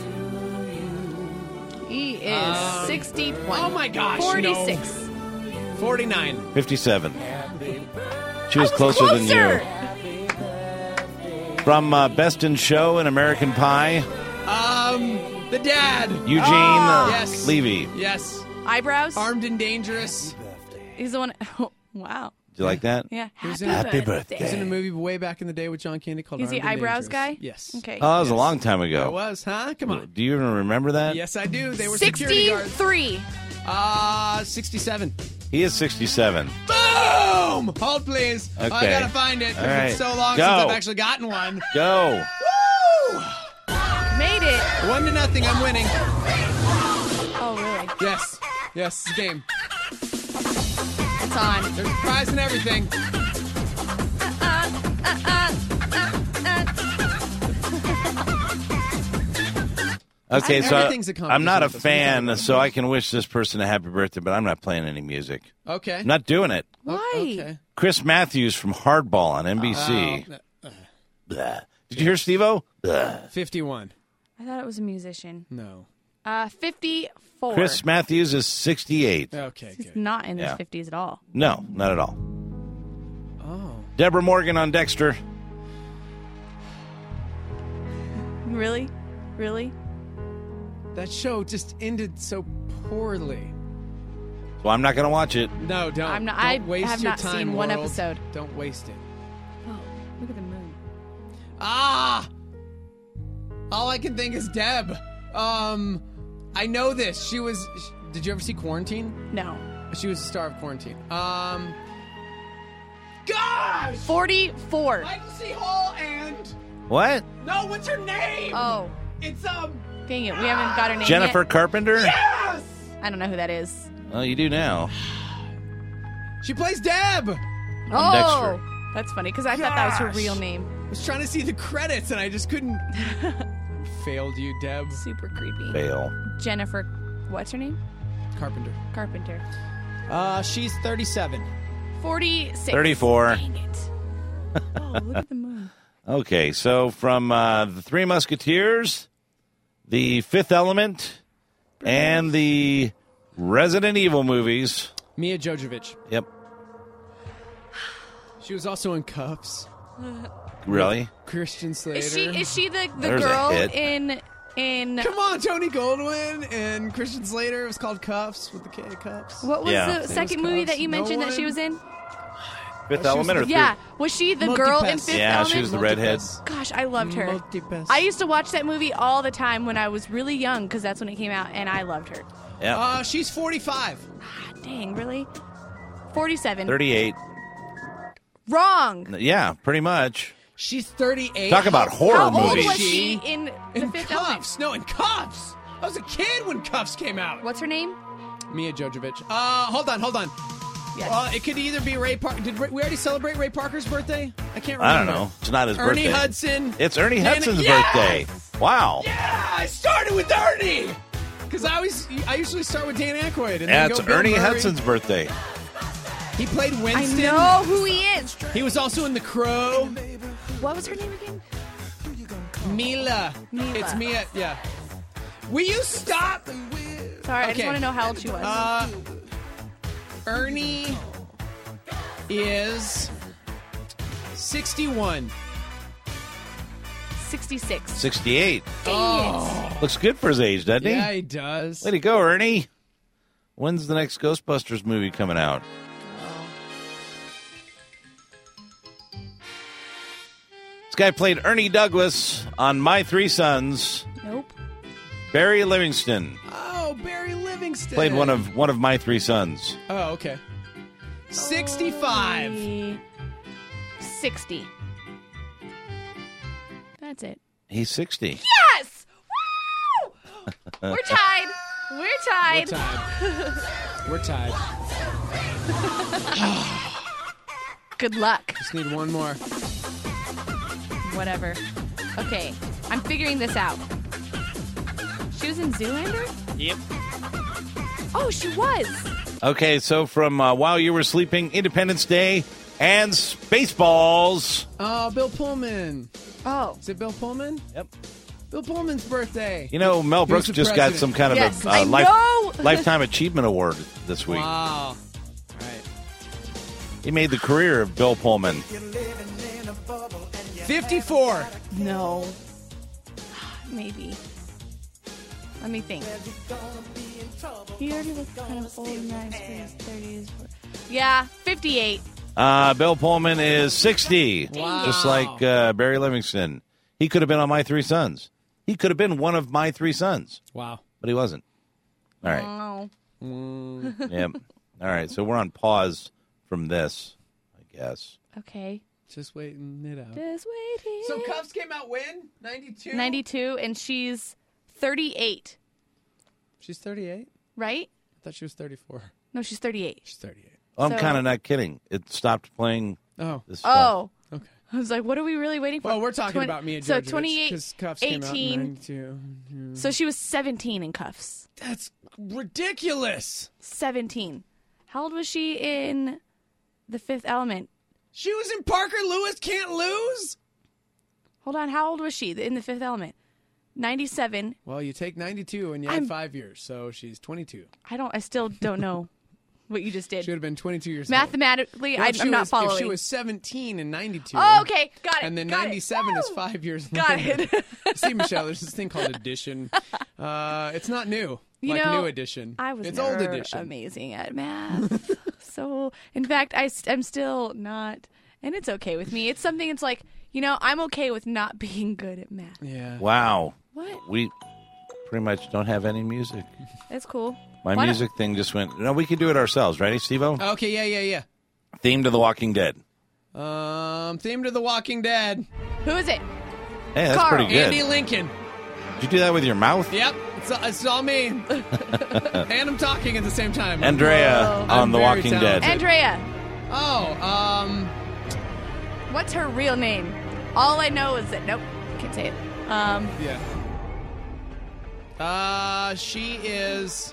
He is 61. Oh, my gosh. 46. No. 49. 57. She was closer than you. From Best in Show and American Pie, The dad. Eugene Yes. Levy. Yes. Eyebrows. Armed and Dangerous. He's the one. Oh, wow. Do you like that? Yeah. was Happy in- birthday. He was in a movie way back in the day with John Candy called He's the Armed and eyebrows Dangerous. guy? Yes. Okay. Oh, that was a Yes. long time It ago. was, huh? Come on. Do you even remember that? Yes, I do. They were security guards. 63. 67. He is 67. Boom! Hold, please. Okay. I gotta find it. All It's right. been so long Go. since I've actually gotten one. Go. Woo! Made it. 1-0. I'm winning. Oh, really? Yes. Yes, it's a game. It's on. There's a prize and everything. Okay, so Everything's a I'm not a competition with us. fan, so I can wish this person a happy birthday, but I'm not playing any music. Okay. I'm not doing it. Why? Okay. Chris Matthews from Hardball on NBC. Blah. Did you hear Steve-O? Blah. 51. I thought it was a musician. No. 54. Chris Matthews is 68. Okay, He's good. not in his Yeah. 50s at all. No, not at all. Oh. Deborah Morgan on Dexter. Really? Really? That show just ended so poorly. So I'm not going to watch it. No, don't. I'm not- Don't I waste have your not time, seen one world. episode. Don't waste it. Oh, look at the moon. Ah! All I can think is Deb. I know this. She was. Did you ever see Quarantine? No. She was the star of Quarantine. Gosh! 44. Michael C. Hall and. What? No, what's her name? Oh, It's dang it. We haven't got her name Jennifer yet. Carpenter? Yes! I don't know who that is. Oh, you do now. She plays Deb. Oh, Dexter. that's funny because I thought that was her Gosh. real name. I was trying to see the credits and I just couldn't. Failed you, Deb. Super creepy. Fail. Jennifer, what's her name? Carpenter. Carpenter. She's 37. 46. 34. Dang it. Oh, look at the moon. Okay, so from the Three Musketeers, the Fifth Element, and the Resident Evil movies. Mia Jovovich. Yep. She was also in Cuffs. Really? Christian Slater. Is she the There's a girl hit. in Come on, Tony Goldwyn and Christian Slater. It was called Cuffs with the K, Cuffs. what was Yeah. the second movie that you mentioned that she was in? Fifth she was Element or Yeah, was she the girl in Multipass. Fifth Yeah, Element? she was the redhead. Gosh, I loved her. Multipass. I used to watch that movie all the time when I was really young because that's when it came out, and I loved her. Yeah. She's 45. Dang, really? 47. 38. Wrong. Yeah, pretty much. She's 38. Talk about horror How old movies. was she in The In Fifth Element? Cuffs. No, in Cuffs. I was a kid when Cuffs came out. What's her name? Mia Jovovich. Hold on. Yes. It could either be Ray Parker. Did we already celebrate Ray Parker's birthday? I can't remember. I don't know. It's not his Ernie birthday. Hudson. It's Ernie Nana- Hudson's Yes! birthday. Wow. Yeah, I started with Ernie. Because I usually start with Dan Aykroyd. And Yeah, then it's go Bill Ernie Murray. Hudson's birthday. He played I Winston. know who he is. He was also in The Crow. What was her name again? Mila. Mila. It's Mia. Yeah. Will you stop? Sorry, I just Okay. want to know how old she was. Ernie is 61. 66. 68. Dang it. Looks good for his age, doesn't he? Yeah, he does. Way to go, Ernie. When's the next Ghostbusters movie coming out? This guy played Ernie Douglas on My Three Sons. Nope. Barry Livingston Oh, Barry Livingston. played one of My Three Sons. Oh, okay. 65. 60. That's it. He's 60. Yes! Woo! We're tied. We're tied. We're tied. Good luck. Just need one more. Whatever. Okay, I'm figuring this out. She was in Zoolander? Yep. Oh, she was. Okay, so from While You Were Sleeping, Independence Day, and Spaceballs. Oh, Bill Pullman. Oh. Is it Bill Pullman? Yep. Bill Pullman's birthday. You know, Mel Brooks the just got president? some kind of Yes, a I know. Lifetime Achievement Award this week. Wow. All right. He made the career of Bill Pullman. 54. No. Maybe. Let me think. He already looked kind of old in his 30s. Yeah, 58. Bill Pullman is 60. Wow. Just like Barry Livingston. He could have been on My Three Sons. He could have been one of My Three Sons, Wow. but he wasn't. All right. Oh. Yep. All right. So we're on pause from this, I guess. Okay. Just waiting it out. Just waiting. So Cuffs came out when? 92? 92, and she's 38, She's 38? right? I thought she was 34. No, she's 38. She's 38. I'm So- kind of not kidding. It stopped playing Oh. this stuff. Oh. Okay. I was like, what are we really waiting for? Well, we're talking about Mia So Jovovich, 28, 'cause Cuffs came out in 18. 92. So she was 17 in Cuffs. That's ridiculous. 17. How old was she in The Fifth Element? She was in Parker Lewis Can't Lose? Hold on. How old was she in The Fifth Element? 97. Well, you take 92 and you add 5 years, so she's 22. I still don't know what you just did. She would have been 22 years old. Mathematically, Well, if she I'm not was- following. If she was 17 in 92. Oh, okay. Got it. And then got 97 it. is 5 years Got later. it. See, Michelle, there's this thing called addition. It's not new. You like know, new addition. I was it's never old addition. amazing at math. So, in fact, I'm still not, and it's okay with me. It's something. It's like, I'm okay with not being good at math. Yeah. Wow. What? We pretty much don't have any music. It's cool. My Why not? music thing just went. No, we could do it ourselves. Ready, Steve-O? Okay, yeah. Theme to The Walking Dead. Theme to The Walking Dead. Who is it? Hey, that's Carl. pretty good. Andy Lincoln. Did you do that with your mouth? Yep, it's all me. And I'm talking at the same time. Andrea Oh. on I'm The very Walking talented. Dead. Andrea. Oh, What's her real name? All I know is that nope, can't say it. yeah. She is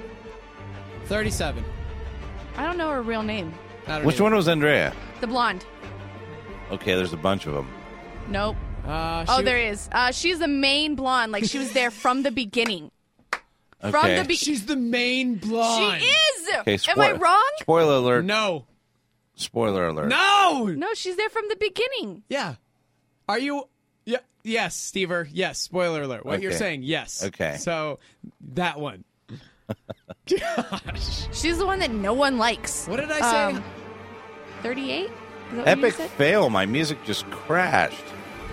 37. I don't know her real name. I don't Which either. one was Andrea? The blonde. Okay, there's a bunch of them. Nope. She- There is. She's the main blonde. Like she was there from the beginning. Okay. From the beginning. She's the main blonde. She is. Okay, Am I wrong? Spoiler alert. No. Spoiler alert. No! No, she's there from the beginning. Yeah. Are you... Yeah. Yes, Stever. Yes, spoiler alert. What you're Okay. saying, yes. Okay. So, that one. Gosh. She's the one that no one likes. What did I say? 38? Is that what Epic you said? fail. My music just crashed.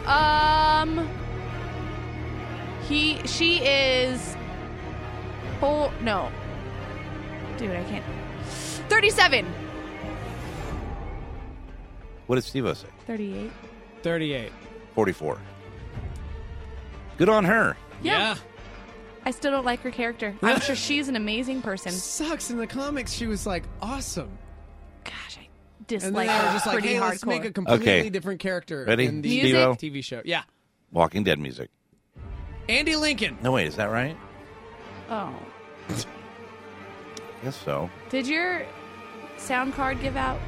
She is... Oh, no. Dude, I can't. 37. What did Steve-O say? 38. 38. 44. Good on her. Yeah. I still don't like her character. I'm sure she's an amazing person. Sucks. In the comics, she was, like, awesome. Gosh, I And then dislike they were her just like, pretty hey, hardcore. let's make a completely Okay. different character Ready? in the Music? TV show. Yeah. Walking Dead music. Andy Lincoln. No, wait, is that right? Oh. Guess so. Did your sound card give out?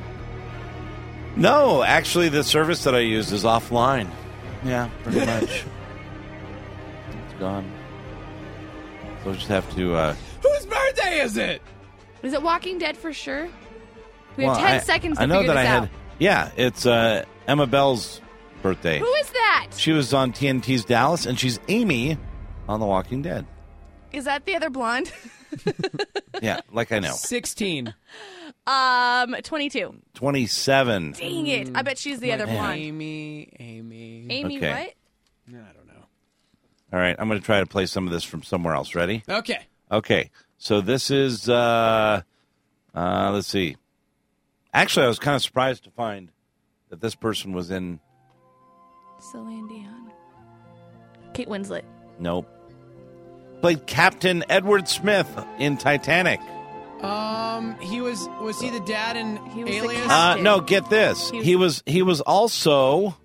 No, actually, the service that I used is offline. Yeah, pretty much. It's gone. So we'll just have to... Whose birthday is it? Is it Walking Dead for sure? We have well, 10 seconds to I know figure that this I out. had... Yeah, it's Emma Bell's birthday. Who is that? She was on TNT's Dallas, and she's Amy on The Walking Dead. Is that the other blonde? Yeah, like I know. 16. 22. 27. Dang it. I bet she's the other blonde. Amy. Amy Okay. what? I don't know. All right, I'm going to try to play some of this from somewhere else. Ready? Okay. Okay, so this is, let's see. Actually, I was kind of surprised to find that this person was in, Celine Dion. Kate Winslet. nope. Played Captain Edward Smith in Titanic. He was he the dad in He was the Alias? captain. No, get this. He was also,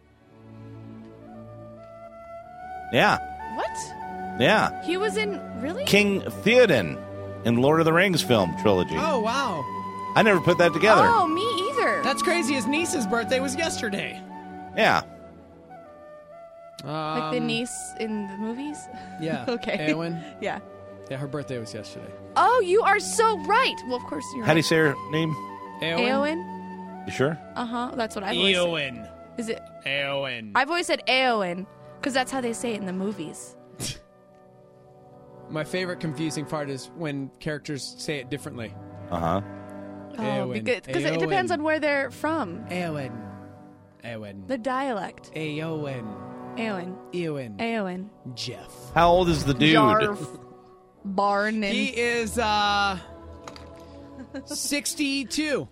yeah, What? He was in, really? King Theoden in Lord of the Rings film trilogy. Oh, wow. I never put that together. Oh, me either. That's crazy. His niece's birthday was yesterday. Yeah. Like the niece in the movies? Yeah. Okay. Eowyn. Yeah. Yeah, her birthday was yesterday. Oh, you are so right. Well, of course you're How do you right. say her name? Eowyn? You sure? Uh-huh. That's what I've always said. Eowyn. Is it? Eowyn. I've always said Eowyn because that's how they say it in the movies. My favorite confusing part is when characters say it differently. Uh-huh. Oh, Eowyn. because it depends on where they're from. Eowyn. Eowyn. The dialect. Eowyn. Eowyn. Eowyn. Eowyn. Jeff. How old is the dude? Jarf. Barn and... He is 62.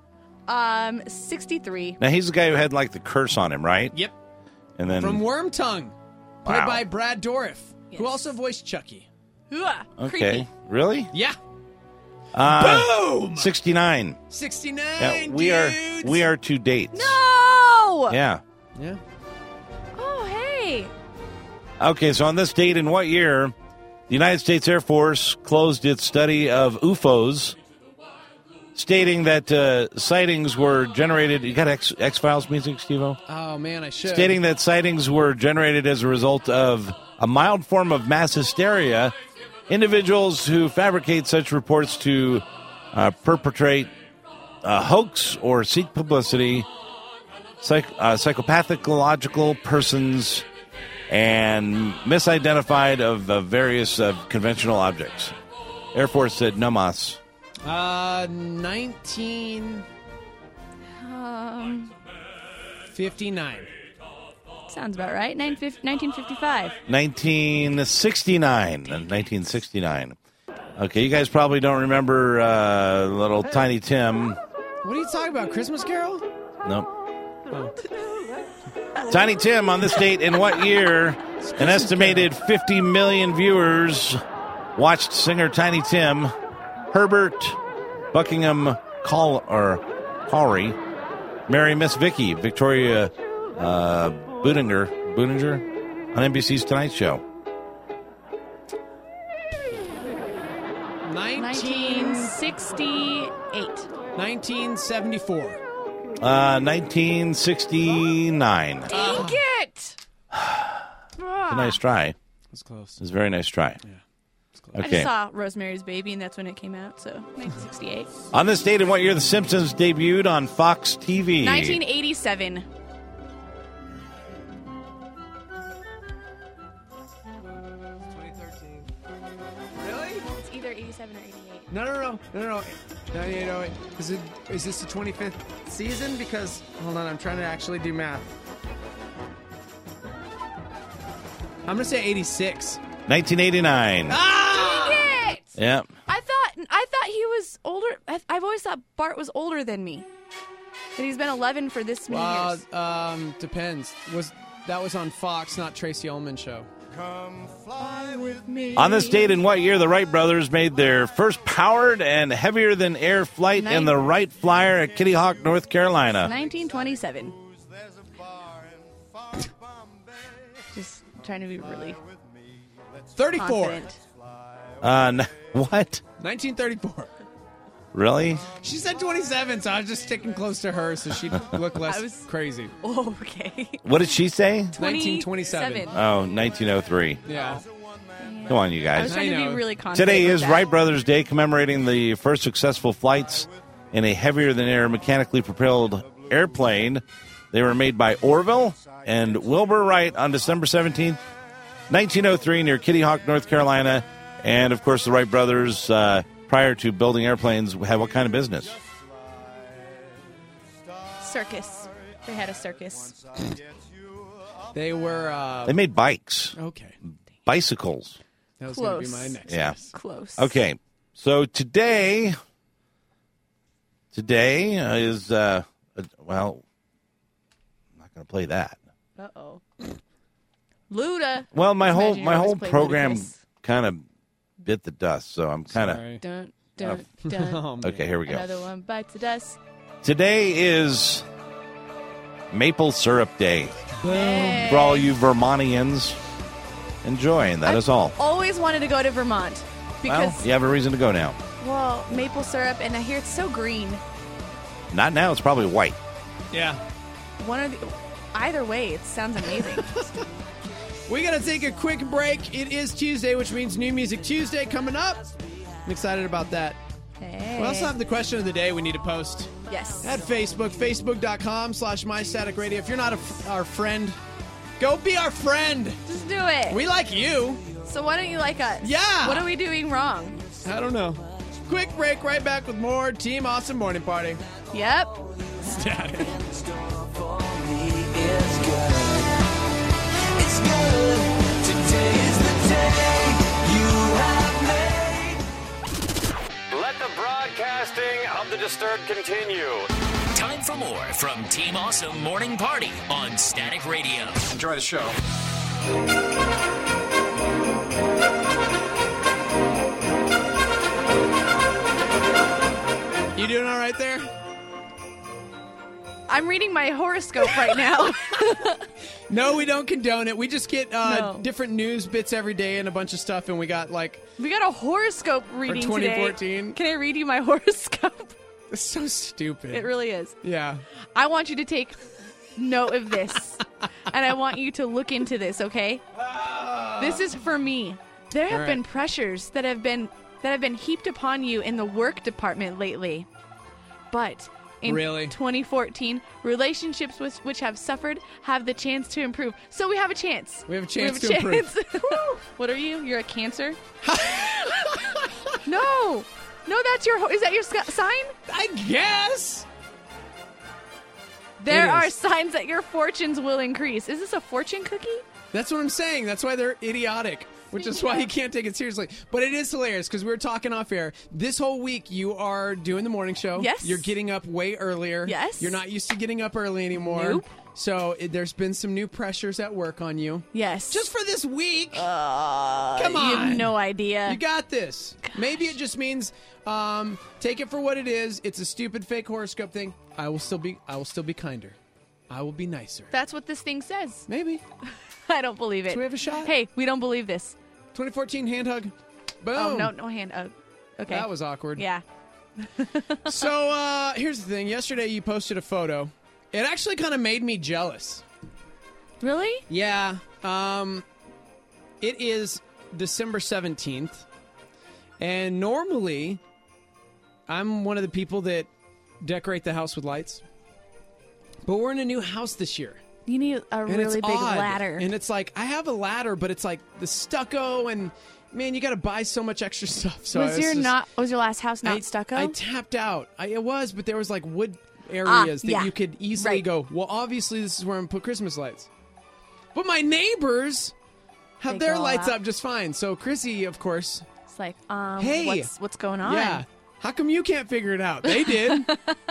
63. Now, he's the guy who had, like, the curse on him, right? Yep. And then... From Wormtongue. Played Wow. by Brad Dourif, Yes. who also voiced Chucky. Ugh, Okay. Creepy. Really? Yeah. Boom! 69. 69. Yeah, dudes. we are to date. No! Yeah. Yeah. Oh, hey. Okay, so on this date in what year, the United States Air Force closed its study of UFOs, stating that sightings were generated... You got X-Files music, Steve-O? Oh, man, I should. Stating that sightings were generated as a result of a mild form of mass hysteria. Individuals who fabricate such reports to perpetrate hoax or seek publicity, psychopathological persons, and misidentified of various conventional objects. Air Force said no mas. 1959. Sounds about right. 1955. 1969. Okay, you guys probably don't remember little Tiny Tim. What are you talking about? Christmas Carol? Nope. Tiny Tim on this date in what year? An estimated 50 million viewers watched singer Tiny Tim, Herbert Buckingham Cawley, marry Miss Vicky, Victoria Budinger on NBC's Tonight Show. 1968. 1974. 1969. Dang it! It's a nice try. That's close. It's a very nice try. I Okay. just saw Rosemary's Baby, and that's when it came out, so 1968. On this date in what year The Simpsons debuted on Fox TV? 1987. Really? It's either 87 or 88. No. 9808. Is this the 25th season? Because, hold on, I'm trying to actually do math. I'm going to say 86. 1989. Dang it! Yep. I thought he was older. I've always thought Bart was older than me. But he's been 11 for this many years. Depends. That was on Fox, not Tracy Ullman show. On this date in what year the Wright brothers made their first powered and heavier than air flight in the Wright Flyer at Kitty Hawk, North Carolina? 1927. Just trying to be really 34. confident. What? 1934. Really? She said 27, so I was just sticking close to her so she'd look less crazy. Oh, okay. What did she say? 1927. Oh, 1903. Yeah. Come on, you I was guys. trying to I be know. really confident. Today with is that. Wright Brothers Day, commemorating the first successful flights in a heavier than air mechanically propelled airplane. They were made by Orville and Wilbur Wright on December 17th, 1903, near Kitty Hawk, North Carolina. And, of course, the Wright brothers, prior to building airplanes, had what kind of business? Circus. They had a circus. They were. They made bikes, Okay. bicycles. That was going to be Close. my next. Yeah. Close. Okay, so today is, well, I'm not going to play that. Uh-oh. Luda. Well, my whole Imagine you always play program Ludacris. kind of bit the dust, so I'm kind of Sorry. Dun, Oh. dun. Oh, man. okay. Here we go. Another one bites the dust. Today is Maple Syrup Day Hey. for all you Vermontians. Enjoy, and that is all. Always wanted to go to Vermont Well, because, you have a reason to go now. well, maple syrup, and I hear it's so green. Not now. It's probably white. Yeah. Either way, it sounds amazing. We got to take a quick break. It is Tuesday, which means New Music Tuesday coming up. I'm excited about that. Hey. We also have the question of the day we need to post Yes. at Facebook, facebook.com/MyStaticRadio. If you're not our friend, go be our friend. Just do it. We like you. So why don't you like us? Yeah. What are we doing wrong? I don't know. Quick break, right back with more Team Awesome Morning Party. Yep. Static. Let the broadcasting of the Disturbed continue. Time for more from Team Awesome Morning Party on Static Radio. Enjoy the show. You doing all right there? I'm reading my horoscope right now. No, we don't condone it. We just get No. different news bits every day and a bunch of stuff, and we got like We got a horoscope reading 2014. today. Can I read you my horoscope? it's so stupid. It really is. Yeah. I want you to take note of this, and I want you to look into this, okay? This is for me. There have All right. been pressures that have been heaped upon you in the work department lately. But in Really? 2014, relationships which have suffered have the chance to improve. So we have a chance. We have a chance to improve. What are you? You're a Cancer? No, that's is that your sign? I guess. There It are is. signs that your fortunes will increase. Is this a fortune cookie? That's what I'm saying. That's why they're idiotic, which is why you can't take it seriously. But it is hilarious because we were talking off air. This whole week you are doing the morning show. Yes. You're getting up way earlier. Yes. You're not used to getting up early anymore. Nope. So there's been some new pressures at work on you. Yes. Just for this week. Come You on. have no idea. You got this. Maybe it just means take it for what it is. It's a stupid fake horoscope thing. I will still be kinder. I will be nicer. That's what this thing says. Maybe. I don't believe it. So we have a shot? Hey, we don't believe this. 2014 hand hug. Boom. Oh, no hand. Oh, okay. That was awkward. Yeah. So here's the thing. Yesterday you posted a photo. It actually kind of made me jealous. Really? Yeah. It is December 17th. And normally, I'm one of the people that decorate the house with lights. But we're in a new house this year. You need a really big ladder. And it's like, I have a ladder, but it's like the stucco and, man, you got to buy so much extra stuff. So was your last house not stucco? I tapped out. It was, but there was like wood areas that you could easily go, well, obviously this is where I'm going to put Christmas lights. But my neighbors have their lights up just fine. So Chrissy, of course. It's like, hey, what's going on? Yeah. How come you can't figure it out? They did.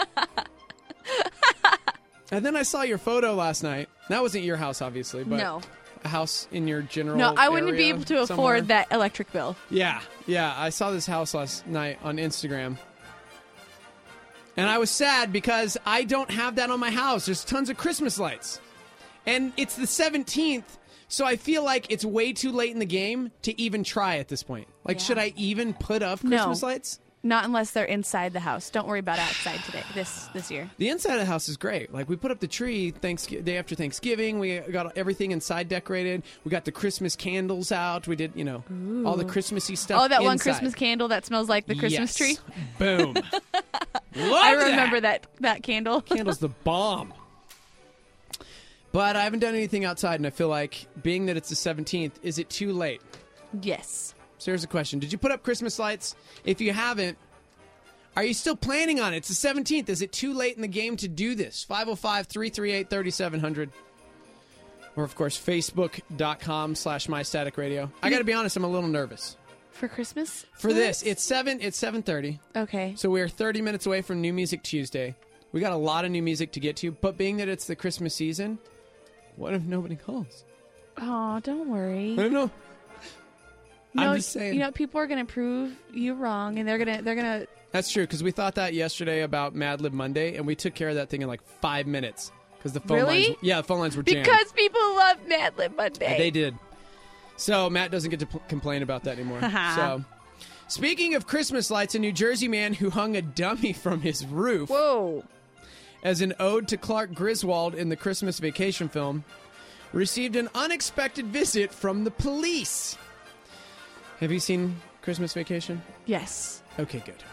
And then I saw your photo last night. That wasn't your house, obviously, but a house in your general No, I wouldn't be able to afford that electric bill. Yeah. I saw this house last night on Instagram. And I was sad because I don't have that on my house. There's tons of Christmas lights. And it's the 17th, so I feel like it's way too late in the game to even try at this point. Like, should I even put up Christmas lights? Not unless they're inside the house. Don't worry about outside today, this year. The inside of the house is great. Like, we put up the tree day after Thanksgiving. We got everything inside decorated. We got the Christmas candles out. We did, all the Christmassy stuff. Oh, that one inside. Christmas candle that smells like the Christmas tree? Boom. I remember that candle. Candle's the bomb. But I haven't done anything outside, and I feel like, being that it's the 17th, is it too late? Yes. So here's a question. Did you put up Christmas lights? If you haven't, are you still planning on it? It's the 17th. Is it too late in the game to do this? 505-338-3700. Or, of course, Facebook.com/MyStaticRadio. I got to be honest, I'm a little nervous. For Christmas? For this. It's 7:30. Okay. So we're 30 minutes away from New Music Tuesday. We got a lot of new music to get to. But being that it's the Christmas season, what if nobody calls? Oh, don't worry. I don't know. I'm just saying. People are going to prove you wrong, and they're gonna. That's true, because we thought that yesterday about Mad Lib Monday, and we took care of that thing in like 5 minutes. Because the phone lines, the phone lines were jammed. Because people love Mad Lib Monday. They did. So Matt doesn't get to complain about that anymore. So, speaking of Christmas lights, a New Jersey man who hung a dummy from his roof. Whoa. As an ode to Clark Griswold in the Christmas Vacation film, received an unexpected visit from the police. Have you seen Christmas Vacation? Yes. Okay, good.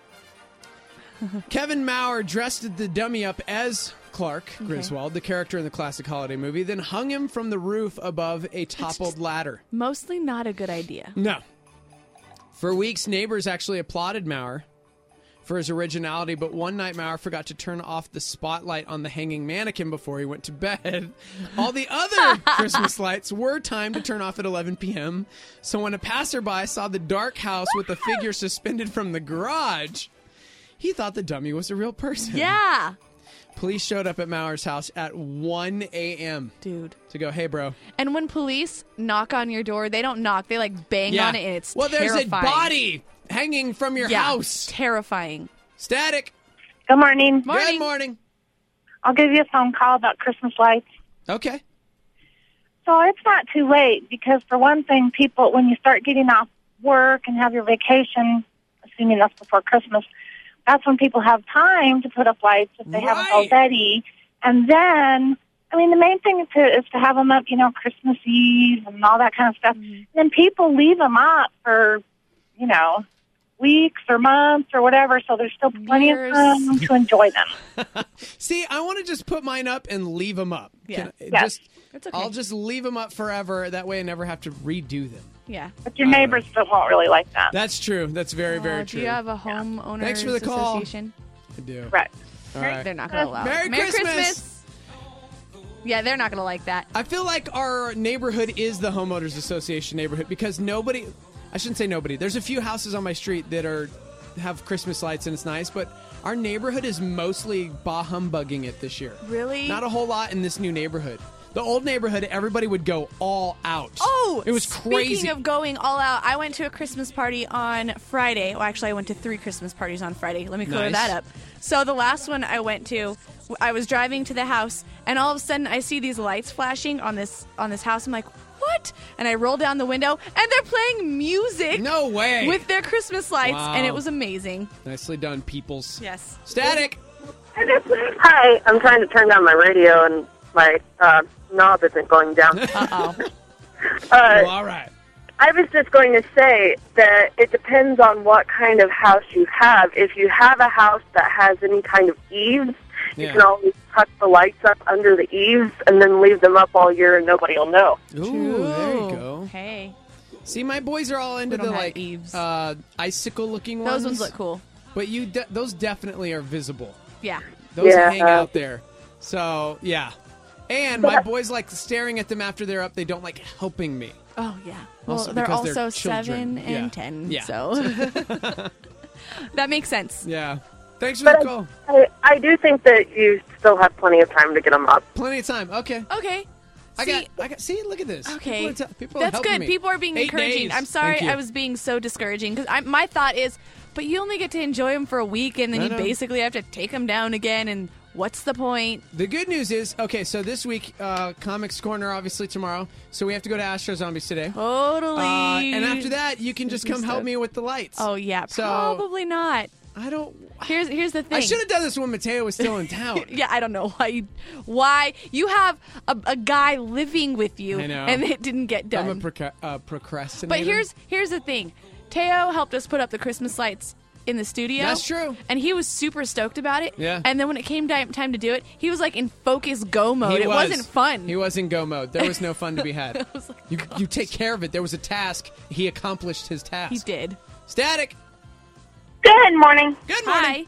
Kevin Maurer dressed the dummy up as Clark Griswold, the character in the classic holiday movie, then hung him from the roof above a toppled ladder. Mostly not a good idea. No. For weeks, neighbors actually applauded Maurer for his originality, but one night Maurer forgot to turn off the spotlight on the hanging mannequin before he went to bed. All the other Christmas lights were timed to turn off at 11 p.m., so when a passerby saw the dark house with the figure suspended from the garage, he thought the dummy was a real person. Yeah. Police showed up at Maurer's house at 1 a.m. Dude. To go, hey, bro. And when police knock on your door, they don't knock. They, bang on it, and it's terrifying. There's a body hanging from your house. Terrifying. Static. Good morning. Good morning. I'll give you a phone call about Christmas lights. Okay. So it's not too late because, for one thing, people, when you start getting off work and have your vacation, assuming that's before Christmas, that's when people have time to put up lights if they haven't already. And then, the main thing is to have them up, Christmas Eve and all that kind of stuff. Mm-hmm. And then people leave them up for, weeks or months or whatever, so there's still plenty of time to enjoy them. See, I want to just put mine up and leave them up. Yeah. It's okay. I'll just leave them up forever. That way I never have to redo them. Yeah. But your neighbors won't really like that. That's true. That's very, very true. Do you have a homeowners Thanks for the call. association? I do. Right. All right. They're not going to allow Merry Christmas. Yeah, they're not going to like that. I feel like our neighborhood is the homeowners association neighborhood because nobody... I shouldn't say nobody. There's a few houses on my street that have Christmas lights and it's nice, but our neighborhood is mostly bah humbugging it this year. Really? Not a whole lot in this new neighborhood. The old neighborhood, everybody would go all out. Oh, it was crazy. Speaking of going all out, I went to a Christmas party on Friday. Well, actually, I went to 3 Christmas parties on Friday. Let me clear that up. So the last one I went to, I was driving to the house, and all of a sudden I see these lights flashing on this house. I'm like, what? And I roll down the window, and they're playing music. No way. With their Christmas lights, wow. And it was amazing. Nicely done, peoples. Yes. Static. Hi, I'm trying to turn down my radio, and my knob isn't going down. Uh-oh. Well, all right. I was just going to say that it depends on what kind of house you have. If you have a house that has any kind of eaves, you can always tuck the lights up under the eaves and then leave them up all year and nobody will know. Ooh, there you go. Hey. See, my boys are all into the like icicle-looking ones. Those ones look cool. But those definitely are visible. Yeah. Those hang out there. So, yeah. And my boys like staring at them after they're up. They don't like helping me. Oh, yeah. Also well, they're because also children. 7 and 10, Yeah. so that makes sense. Yeah. Thanks for the call. I do think that you still have plenty of time to get them up. Plenty of time. Okay. Okay. I got. See, look at this. Okay. People are That's helping good. me. People are being 8 encouraging. days. I'm sorry Thank you. I was being so discouraging because my thought is, but you only get to enjoy them for a week and then you basically have to take them down again, and what's the point? The good news is, okay, so this week, Comics Corner, obviously tomorrow, so we have to go to Astro Zombies today. Totally. And after that, you can just come help me with the lights. Oh, yeah. So, probably not. I don't... Here's the thing. I should have done this when Mateo was still in town. Yeah, I don't know why you have a guy living with you, I know. and it didn't get done. I'm a procrastinator. But here's the thing. Teo helped us put up the Christmas lights in the studio. That's true. And he was super stoked about it. Yeah. And then when it came time to do it, he was like in focus go mode. It wasn't fun. He was in go mode. There was no fun to be had. I was like, you take care of it. There was a task. He accomplished his task. He did. Static. Good morning. Good morning. Hi.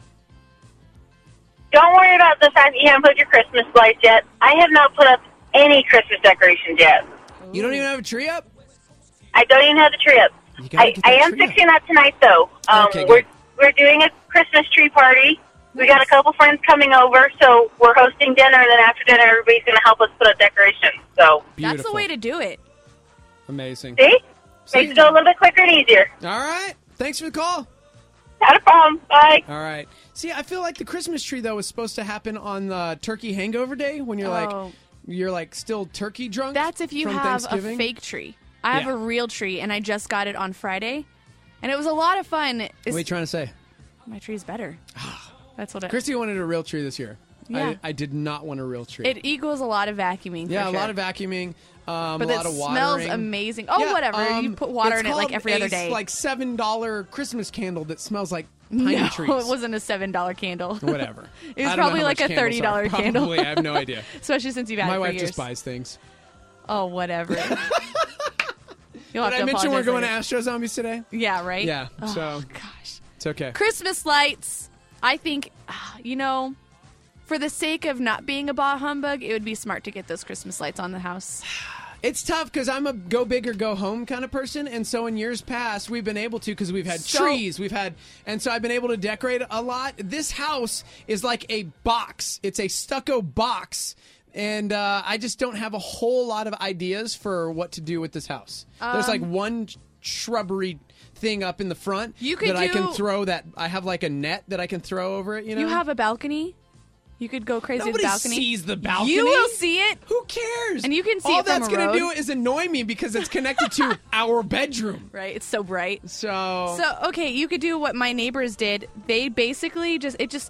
Don't worry about the fact that you haven't put your Christmas lights yet. I have not put up any Christmas decorations yet. You don't even have a tree up? I don't even have the tree up. I am fixing that tonight, though. Okay, good. We're doing a Christmas tree party. We got a couple friends coming over, so we're hosting dinner, and then after dinner, everybody's going to help us put up decorations. So That's the way to do it. Amazing. See? Makes it go a little bit quicker and easier. All right. Thanks for the call. Not a problem. Bye. All right. See, I feel like the Christmas tree, though, is supposed to happen on the turkey hangover day when you're like still turkey drunk. That's if you from have a Thanksgiving. fake tree. I have a real tree, and I just got it on Friday, and it was a lot of fun. What are you trying to say? My tree's better. That's what Christy wanted a real tree this year. Yeah. I did not want a real tree. It equals a lot of vacuuming. Yeah, for a sure. lot of vacuuming, a but lot of watering. Smells amazing. Oh, Yeah, whatever. You put water it's in it like called every other day. It's like $7 Christmas candle that smells like pine trees. No, it wasn't a $7 candle. Whatever. It was I don't know probably how like much a candles are. $30 candle. Probably, I have no idea. Especially since you've had My it for wife years. just buys things. Oh, whatever. Did I mention we're going to Astro Zombies today? Yeah, right? Yeah, Oh, so gosh. it's okay. Christmas lights. I think, for the sake of not being a bah humbug, it would be smart to get those Christmas lights on the house. It's tough because I'm a go big or go home kind of person, and so in years past we've been able to because we've had trees, and so I've been able to decorate a lot. This house is like a box; it's a stucco box, and I just don't have a whole lot of ideas for what to do with this house. There's like one shrubbery thing up in the front I can throw. That I have like a net that I can throw over it. You have a balcony. You could go crazy with the balcony. Nobody sees the balcony. You will see it. Who cares? And you can see all it from that's a gonna road. do is annoy me because it's connected to our bedroom. Right, it's so bright. So okay, you could do what my neighbors did. They basically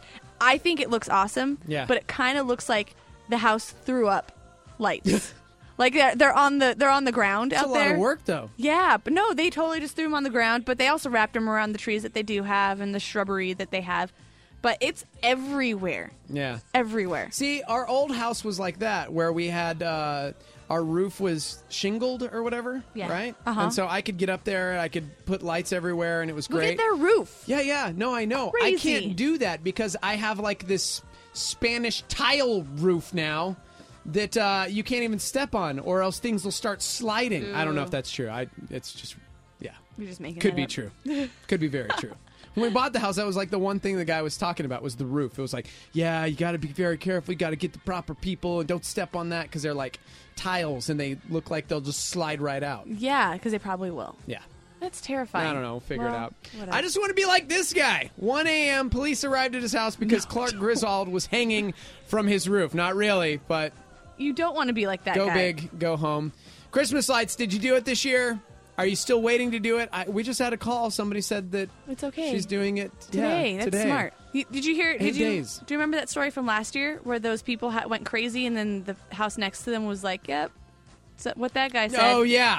I think it looks awesome. Yeah. But it kind of looks like the house threw up lights. Like they're on the ground It's out a there. lot of work, though. Yeah, but no, they totally just threw them on the ground. But they also wrapped them around the trees that they do have and the shrubbery that they have. But it's everywhere. Yeah. Everywhere. See, our old house was like that, where we had our roof was shingled or whatever, Yeah. right? Uh-huh. And so I could get up there, and I could put lights everywhere, and it was Look great. at their roof. Yeah, no, I know. Crazy. I can't do that because I have like this Spanish tile roof now that you can't even step on, or else things will start sliding. Ooh. I don't know if that's true. It's just, yeah. You're just making Could that be up. true. Could be very true. When we bought the house, that was like the one thing the guy was talking about was the roof. It was like, yeah, you got to be very careful. You got to get the proper people and don't step on that because they're like tiles and they look like they'll just slide right out. Yeah, because they probably will. Yeah. That's terrifying. I don't know. We'll figure it out. Whatever. I just want to be like this guy. 1 a.m., police arrived at his house because Clark Griswold was hanging from his roof. Not really, but You don't want to be like that go guy. big, go home. Christmas lights, did you do it this year? Are you still waiting to do it? We just had a call. Somebody said that It's okay. she's doing it Today. Yeah, That's today. smart. Did you hear? 8 Did you? days. Do you remember that story from last year where those people went crazy and then the house next to them was like, "Yep, so what that guy said." Oh yeah,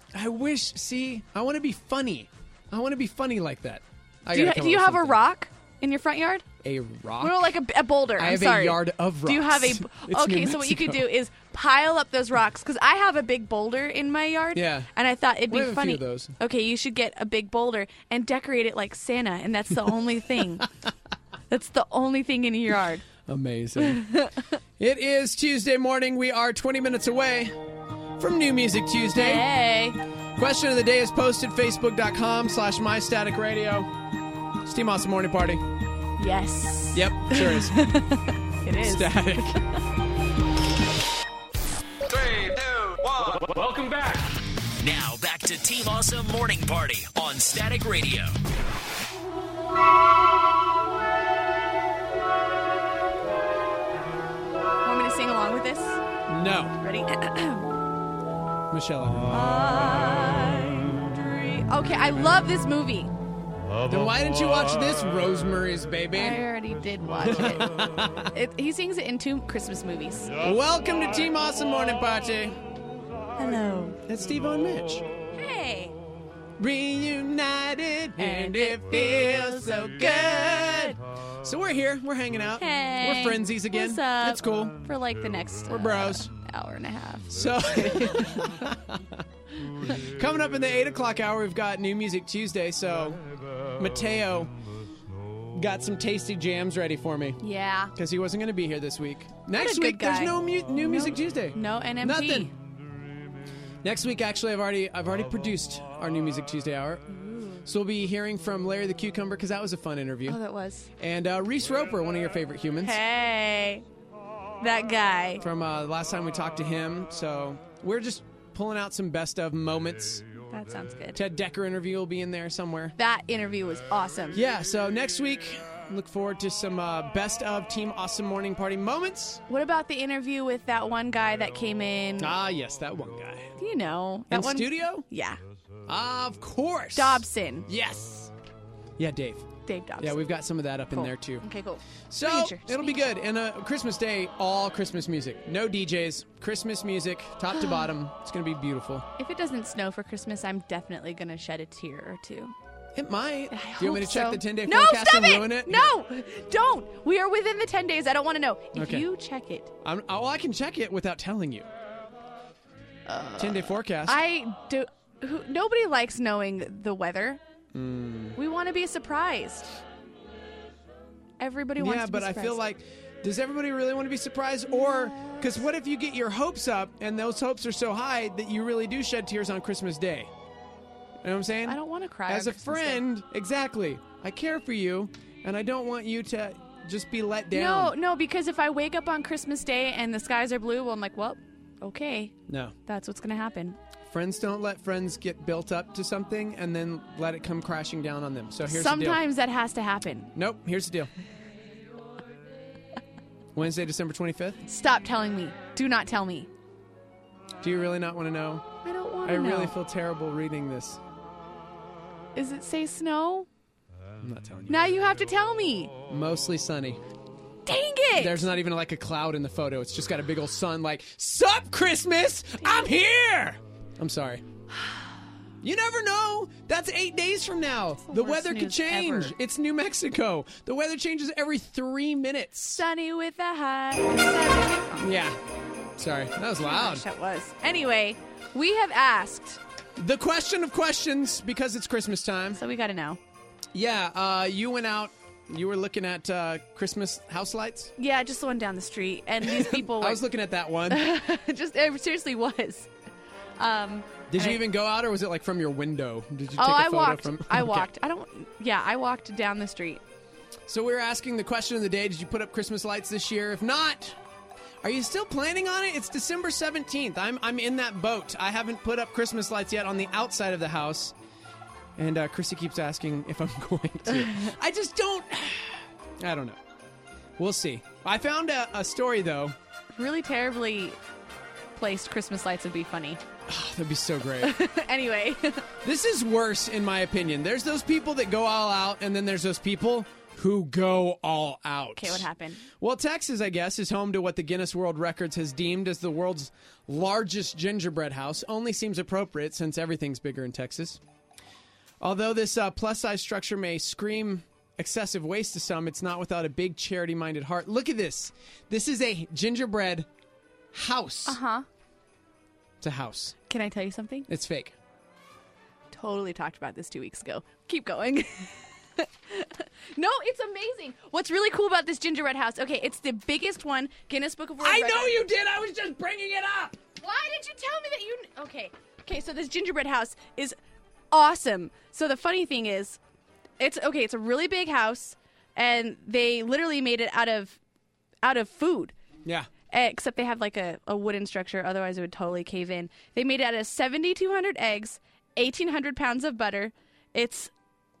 I wish. See, I want to be funny. I want to be funny like that. Do you have a rock in your front yard? A rock? Well, like a boulder. I have sorry. a yard of rocks. Do you have a? It's Okay, New so what you could Mexico. do is pile up those rocks because I have a big boulder in my yard. Yeah. And I thought it'd We be have a funny. few of those. Okay, you should get a big boulder and decorate it like Santa, and that's the only thing. That's the only thing in your yard. Amazing. It is Tuesday morning. We are 20 minutes away from New Music Tuesday. Hey. Question of the day is posted facebook.com/mystaticradio. It's Team Awesome Morning Party. Yes. Yep, sure is. It is. Static. 3, 2, 1. Welcome back. Now back to Team Awesome Morning Party on Static Radio. Want me to sing along with this? No. Ready? Michelle. Okay, I love this movie. Then why didn't you watch this, Rosemary's Baby? I already did watch it. He sings it in 2 Christmas movies. Welcome to Team Awesome Morning Party. Hello. It's Steve and Mitch. Hey. Reunited and it feels so good. So we're here. We're hanging out. Hey. We're frenzies again. What's up? It's cool. For like the next We're bros. hour and a half. So coming up in the 8 o'clock hour, we've got New Music Tuesday. So Mateo got some tasty jams ready for me. Yeah. Because he wasn't going to be here this week. What Next a good week, there's guy. no New Music Tuesday. No NMT. Nothing. Next week, actually, I've already produced our New Music Tuesday hour. So we'll be hearing from Larry the Cucumber, because that was a fun interview. Oh, that was. And Reese Roper, one of your favorite humans. Hey. That guy. From the last time we talked to him. So we're just pulling out some best of moments. That sounds good. Ted Decker interview will be in there somewhere. That interview was awesome. Yeah, so next week, look forward to some best of Team Awesome Morning Party moments. What about the interview with that one guy that came in? Ah, yes, that one guy. You know. In That one studio? Yeah. Of course. Dobson. Yes. Yeah, Dave. Dave Dobson. Yeah, we've got some of that up Cool. in there, too. Okay, cool. So, it'll be good. And Christmas Day, all Christmas music. No DJs. Christmas music, top to bottom. It's going to be beautiful. If it doesn't snow for Christmas, I'm definitely going to shed a tear or two. It might. I Do you want me to hope check so. the 10-day No, forecast stop and it! ruin it? No, don't. We are within the 10 days. I don't want to know. If Okay. you check it. I can check it without telling you. 10-day forecast. Nobody likes knowing the weather. Mm. We want to be surprised. Everybody wants Yeah, to be but I surprised. feel like, does everybody really want to be surprised? Or, because what if you get your hopes up and those hopes are so high that you really do shed tears on Christmas Day? You know what I'm saying? I don't want to cry. As on a Christmas Day. friend, exactly. I care for you, and I don't want you to just be let down. No, because if I wake up on Christmas Day and the skies are blue, well, I'm like, well, okay. No. That's what's going to happen. Friends don't let friends get built up to something and then let it come crashing down on them. So here's the Sometimes that has to happen. deal. Nope, here's the deal. Wednesday, December 25th. Stop telling me. Do not tell me. Do you really not want to know? I don't want I to know. really feel terrible reading this. Is it say snow? I'm not telling you. Now you have to tell me. Mostly sunny. Dang it! There's not even like a cloud in the photo. It's just got a big old sun like, Sup, Christmas? I'm here! I'm sorry. You never know. That's 8 days from now. The worst weather could news change. ever. It's New Mexico. The weather changes every 3 minutes. Sunny with a high. Yeah. Sorry. That was loud. Gosh, that was. Anyway, we have asked. The question of questions, because it's Christmas time. So we got to know. Yeah, you went out. You were looking at Christmas house lights? Yeah, just the one down the street. And these people were. I was looking at that one. It seriously was. Did you even go out, or was it like from your window? Did you take a I photo walked. from? I Okay. walked. I walked down the street. So we were asking the question of the day, did you put up Christmas lights this year? If not, are you still planning on it? It's December 17th. I'm in that boat. I haven't put up Christmas lights yet on the outside of the house. And Chrissy keeps asking if I'm going to. I just don't. I don't know. We'll see. I found a story, though. Really terribly placed Christmas lights would be funny. Oh, that'd be so great. Anyway. This is worse, in my opinion. There's those people that go all out, and then there's those people who go all out. Okay, what happened? Well, Texas, I guess, is home to what the Guinness World Records has deemed as the world's largest gingerbread house. Only seems appropriate since everything's bigger in Texas. Although this plus-size structure may scream excessive waste to some, it's not without a big charity-minded heart. Look at this. This is a gingerbread house. Uh-huh. It's a house. Can I tell you something? It's fake. Totally talked about this 2 weeks ago. Keep going. No, it's amazing. What's really cool about this gingerbread house, okay, it's the biggest one, Guinness Book of World Records. I know you did. I was just bringing it up. Why did you tell me that you... Okay, so this gingerbread house is awesome. So the funny thing is, it's a really big house, and they literally made it out of food. Yeah. Except they have like a wooden structure, otherwise it would totally cave in. They made it out of 7,200 eggs, 1,800 pounds of butter. It's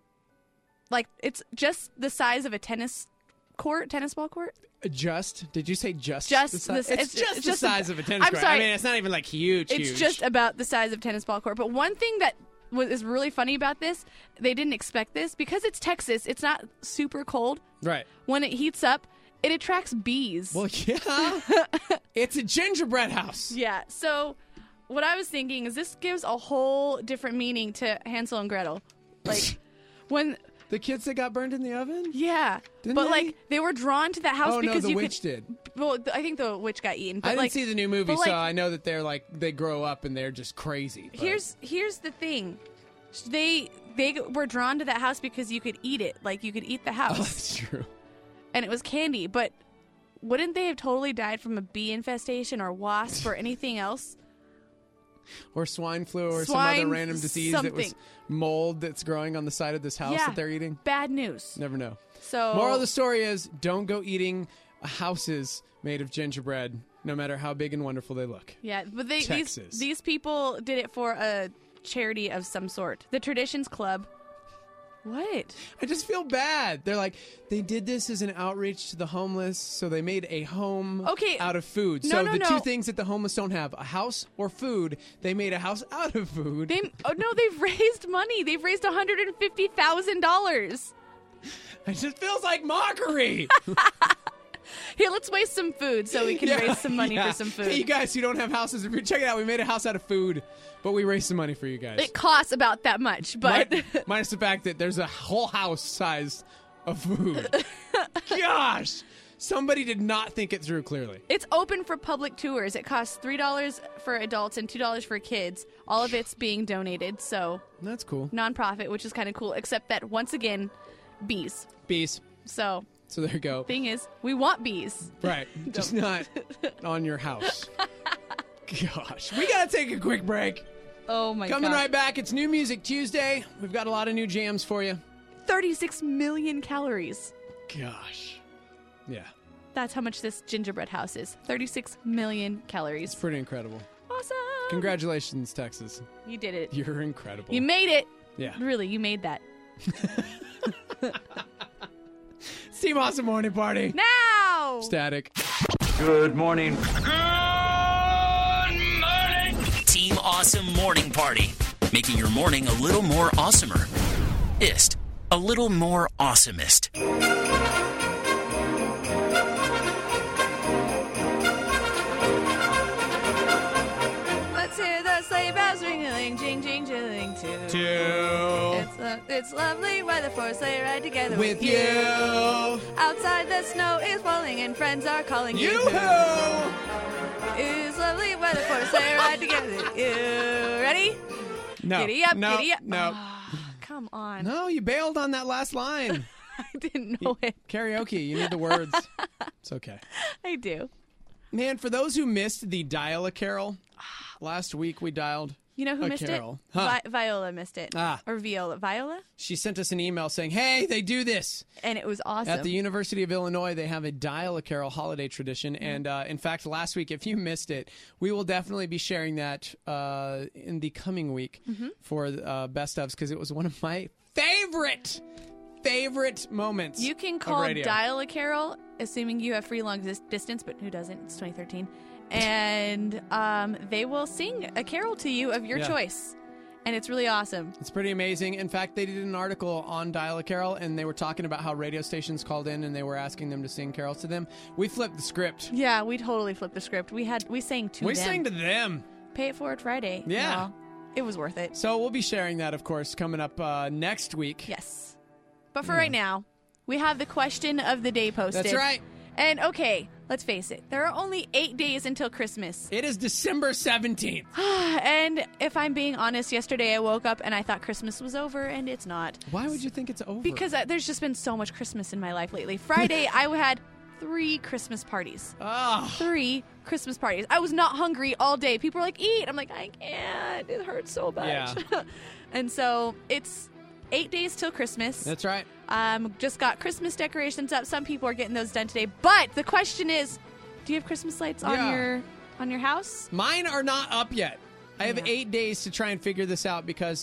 just the size of a tennis ball court. Did you say just? It's just the size of a tennis court. Sorry. I mean, it's not even like huge. It's just about the size of a tennis ball court. But one thing that is really funny about this, they didn't expect this because it's Texas. It's not super cold. Right. When it heats up, it attracts bees. Well, yeah. It's a gingerbread house. Yeah. So what I was thinking is this gives a whole different meaning to Hansel and Gretel. Like when the kids that got burned in the oven? Yeah. Didn't they were drawn to that house because the witch did. Well, I think the witch got eaten. But I didn't see the new movie, so I know that they grow up and they're just crazy. But. Here's the thing. They were drawn to that house because you could eat it. Like, you could eat the house. Oh, that's true. And it was candy, but wouldn't they have totally died from a bee infestation or wasp or anything else? Or swine flu or some other random disease that was mold that's growing on the side of this house that they're eating? Bad news. Never know. So, moral of the story is, don't go eating houses made of gingerbread, no matter how big and wonderful they look. Yeah, but Texas. These people did it for a charity of some sort. The Traditions Club. What? I just feel bad. They're like, they did this as an outreach to the homeless, so they made a home out of food. So the two things that the homeless don't have, a house or food, they made a house out of food. They've raised money. They've raised $150,000. It just feels like mockery. Here, let's waste some food so we can raise some money for some food. Hey, you guys who don't have houses, check it out. We made a house out of food, but we raised some money for you guys. It costs about that much, but... Minus the fact that there's a whole house size of food. Gosh! Somebody did not think it through clearly. It's open for public tours. It costs $3 for adults and $2 for kids. All of it's being donated, so... That's cool. Nonprofit, which is kind of cool, except that, once again, bees. Bees. So there you go. Thing is, we want bees. Right. Just not on your house. Gosh. We got to take a quick break. Oh, my God. Coming right back. It's New Music Tuesday. We've got a lot of new jams for you. 36 million calories. Gosh. Yeah. That's how much this gingerbread house is. 36 million calories. It's pretty incredible. Awesome. Congratulations, Texas. You did it. You're incredible. You made it. Yeah. Really, you made that. Team Awesome Morning Party. Now! Static. Good morning. Good morning. Team Awesome Morning Party. Making your morning a little more awesomer. A little more awesomest. Let's hear the sleigh bells ring-a-ling, jing-jing-jilling too. It's lovely weather for a sleigh ride together with you. Outside the snow is falling and friends are calling you. It's lovely weather for a sleigh ride together with you. Ready? No. Giddy up, no, giddy up. No. Oh, come on. No, you bailed on that last line. I didn't know it. Karaoke, you need the words. It's okay. I do. Man, for those who missed the Dial-A-Carol, last week we dialed You know who missed Carol. it? Huh. Viola missed it. Or Viola. Viola? She sent us an email saying, hey, they do this. And it was awesome. At the University of Illinois, they have a Dial-A-Carol holiday tradition. And in fact, last week, if you missed it, we will definitely be sharing that in the coming week for Best Ofs, because it was one of my favorite moments. You can call Dial-A-Carol, assuming you have free long distance, but who doesn't? It's 2013. And they will sing a carol to you of your choice. and it's really awesome. It's pretty amazing. In fact, they did an article on Dial a Carol, and they were talking about how radio stations called in and they were asking them to sing carols to them. We flipped the script. Yeah, we totally flipped the script. We sang to them. We sang to them. Pay It Forward Friday. Yeah. Well, it was worth it. So we'll be sharing that, of course, coming up next week. Yes. But for right now, we have the question of the day posted. That's right. And okay, let's face it. There are only 8 days until Christmas. It is December 17th. And if I'm being honest, yesterday I woke up and I thought Christmas was over, and it's not. Why would you think it's over? Because there's just been so much Christmas in my life lately. Friday, I had 3 Christmas parties. 3 Christmas parties. I was not hungry all day. People were like, eat. I'm like, I can't. It hurts so much. Yeah. And so it's 8 days till Christmas. That's right. Just got Christmas decorations up. Some people are getting those done today. But the question is, do you have Christmas lights on your house? Mine are not up yet. I have 8 days to try and figure this out because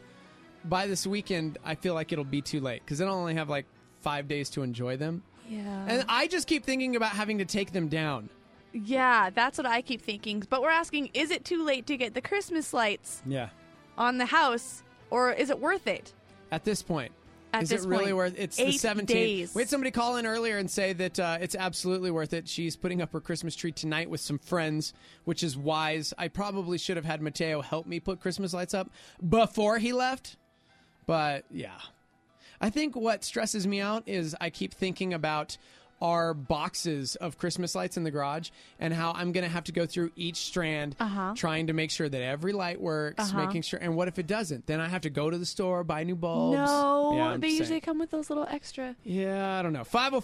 by this weekend, I feel like it'll be too late because then I'll only have like 5 days to enjoy them. Yeah. And I just keep thinking about having to take them down. Yeah, that's what I keep thinking. But we're asking, is it too late to get the Christmas lights on the house, or is it worth it? At this point. Is it really worth it? It's the 17th. Days. We had somebody call in earlier and say that it's absolutely worth it. She's putting up her Christmas tree tonight with some friends, which is wise. I probably should have had Mateo help me put Christmas lights up before he left. But, yeah. I think what stresses me out is I keep thinking about our boxes of Christmas lights in the garage and how I'm going to have to go through each strand trying to make sure that every light works, making sure. And what if it doesn't? Then I have to go to the store, buy new bulbs. No, they usually come with those little extra. Yeah, I don't know.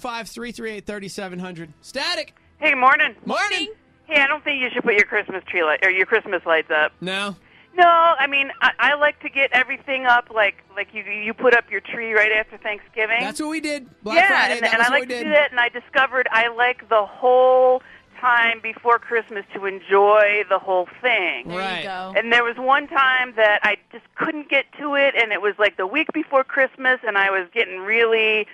505-338-3700. Static. Hey, morning. Morning. Hey, I don't think you should put your Christmas tree or your Christmas lights up. No. No, I mean, I like to get everything up like you put up your tree right after Thanksgiving. That's what we did. Black Friday, and I like to do that, and I discovered I like the whole time before Christmas to enjoy the whole thing. There you go. And there was one time that I just couldn't get to it, and it was like the week before Christmas, and I was getting really,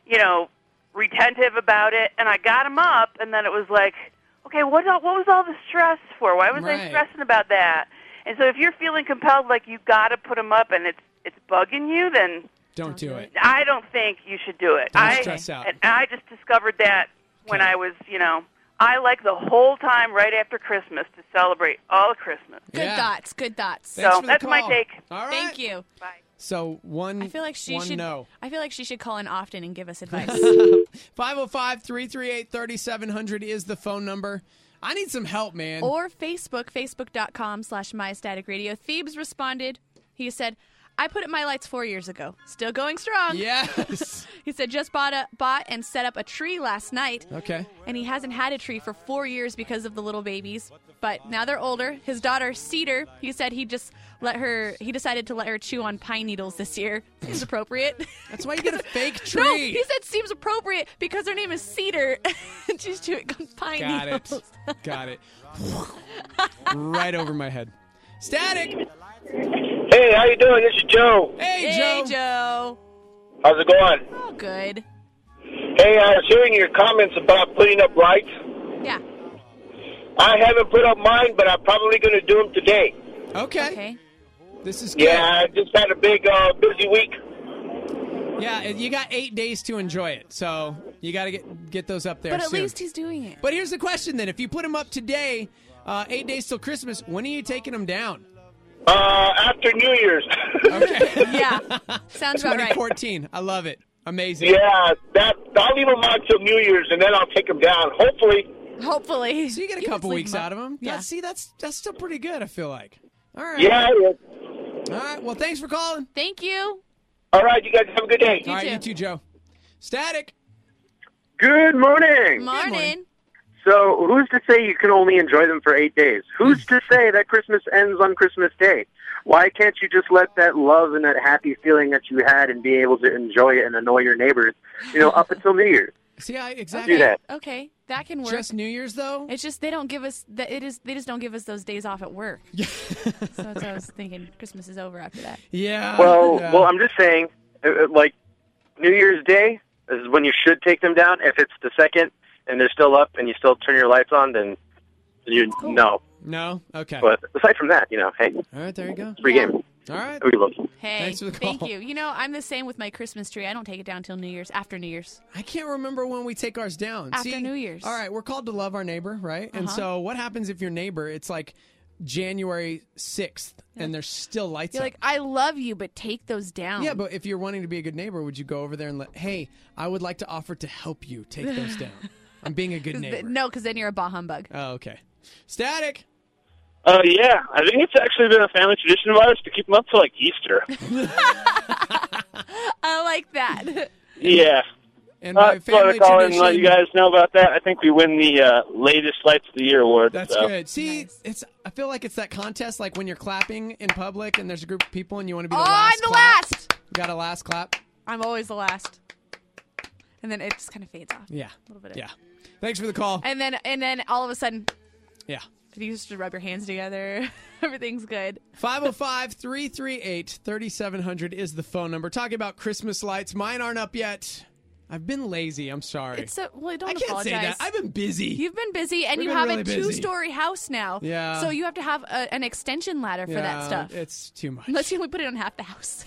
retentive about it, and I got them up, and then it was like, okay, what was all the stress for? Why was I stressing about that? And so if you're feeling compelled, like you got to put them up, and it's bugging you, then don't do it. I don't think you should do it. Don't stress out. And I just discovered that when I was, I like the whole time right after Christmas to celebrate all of Christmas. Good thoughts. Good thoughts. So that's my take. All right. Thank you. Bye. So I feel like she should. No. I feel like she should call in often and give us advice. 505-338-3700 is the phone number. I need some help, man. Or Facebook.com/MyStaticRadio. Thebes responded. He said, I put up my lights 4 years ago. Still going strong. Yes. He said, just bought and set up a tree last night. Okay. And he hasn't had a tree for 4 years because of the little babies. But now they're older. His daughter, Cedar, he said he decided to let her chew on pine needles this year. Seems appropriate. That's why you get a fake tree. No, he said seems appropriate because her name is Cedar. And she's chewing on pine needles. Got it. Right over my head. Static. Hey, how you doing? This is Joe. Hey, Joe. How's it going? Oh, good. Hey, I was hearing your comments about putting up lights. Yeah. I haven't put up mine, but I'm probably going to do them today. Okay. This is good. Yeah, I just had a big, busy week. Yeah, you got 8 days to enjoy it, so you got to get those up there But at soon. least he's doing it. But here's the question then. If you put them up today, 8 days till Christmas, when are you taking them down? After New Year's. Okay. Yeah. Sounds about right. 2014. I love it. Amazing. Yeah, I'll leave them on till New Year's, and then I'll take them down, hopefully. So you get a couple weeks out of them. Yeah. See, that's still pretty good, I feel like. All right. Yeah. All right. Well, thanks for calling. Thank you. All right, you guys have a good day. All right, you too, Joe. Static. Good morning. Morning. So who's to say you can only enjoy them for 8 days? Who's to say that Christmas ends on Christmas Day? Why can't you just let that love and that happy feeling that you had and be able to enjoy it and annoy your neighbors, up until New Year's? See, exactly. Do that. Okay, that can work. Just New Year's, though? It's just they don't give us they just don't give us those days off at work. Yeah. So that's what I was thinking. Christmas is over after that. Yeah. Well, I'm just saying, like New Year's Day is when you should take them down. If it's the second and they're still up and you still turn your lights on, then cool. no. No? Okay. But aside from that, hey. All right, there you go. Free game. All right. We love you. Hey, Thanks for the call. thank you. You know, I'm the same with my Christmas tree. I don't take it down till New Year's, after New Year's. I can't remember when we take ours down. After New Year's. All right, we're called to love our neighbor, right? And so what happens if your neighbor, it's like January 6th, and there's still lights You're up? like, I love you, but take those down. Yeah, but if you're wanting to be a good neighbor, would you go over there and hey, I would like to offer to help you take those down. I'm being a good neighbor. No, because then you're a bah humbug. Oh, okay. Static. Yeah, I think it's actually been a family tradition of ours to keep them up till like Easter. I like that. Yeah. And by family call tradition, and let you guys know about that. I think we win the latest Lights of the Year award. That's so. good. See, I feel like it's that contest, like when you're clapping in public and there's a group of people and you want to be the last. I'm the clap. last. You got a last clap. I'm always the last. And then it just kind of fades off. Yeah. A little bit. Yeah. Thanks for the call. And then all of a sudden, Yeah. you just rub your hands together. Everything's good. 505-338-3700 is the phone number. Talking about Christmas lights. Mine aren't up yet. I've been lazy. I'm sorry. Don't I can't apologize. say that. I've been busy. You've been busy, and We've you been have really a busy. 2-story house now. Yeah. So you have to have an extension ladder for that stuff. It's too much. Unless you only put it on half the house.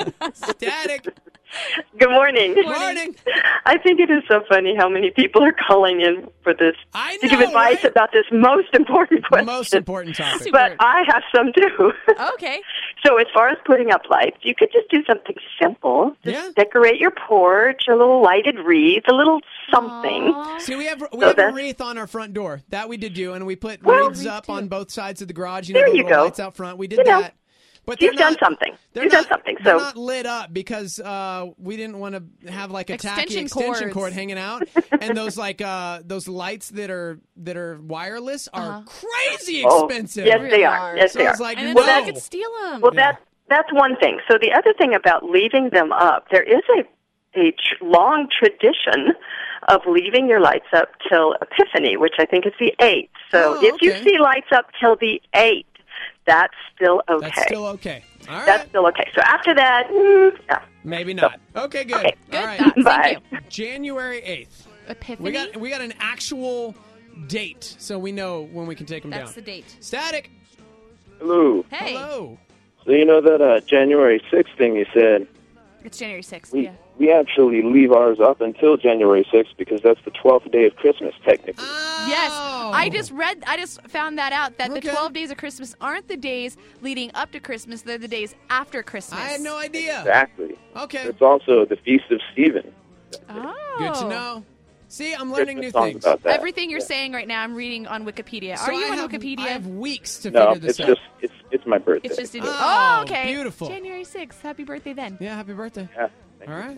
Static. Good morning. Good morning. I think it is so funny how many people are calling in for this to give advice about this most important question. Most important topic. But I have some too. Okay. So as far as putting up lights, you could just do something simple. Just decorate your porch, a little lighted wreath, a little something. See, we have a wreath on our front door. That we did do, and we put wreaths up on both sides of the garage. You know, There the you little go. lights out front. We did that. But You've done something. They're You've done something. They're So not lit up because we didn't want to have like a tacky Extension extension cords. cord hanging out, and those those lights that are wireless are crazy expensive. Yes, they are. Yes, So they I are. was like, And then no. I could steal them. Well, that's one thing. So the other thing about leaving them up, there is a long tradition of leaving your lights up till Epiphany, which I think is the 8th. So if you see lights up till the 8th, that's still okay. That's still okay. All right. That's still okay. So after that, no. Maybe not. Okay, good. Okay. All right. thoughts. Bye. Thank you. January 8th. Epiphany? We got an actual date, so we know when we can take them down. That's the date. Static. Hello. Hey. Hello. So you know that January 6th thing you said? It's January 6th, We, yeah. we actually leave ours up until January 6th because that's the 12th day of Christmas, technically. Yes, I just found that out, that the Okay. 12 days of Christmas aren't the days leading up to Christmas, they're the days after Christmas. I had no idea. Exactly. Okay. It's also the Feast of Stephen. Oh. Good to know. See, I'm learning new Songs things. about that. Everything you're saying right now, I'm reading on Wikipedia. So Are you I on have, Wikipedia? I have weeks to No, figure this it's out. just it's my birthday. It's just Oh, okay. beautiful. January 6th. Happy birthday then. Yeah, happy birthday. Yeah. All right.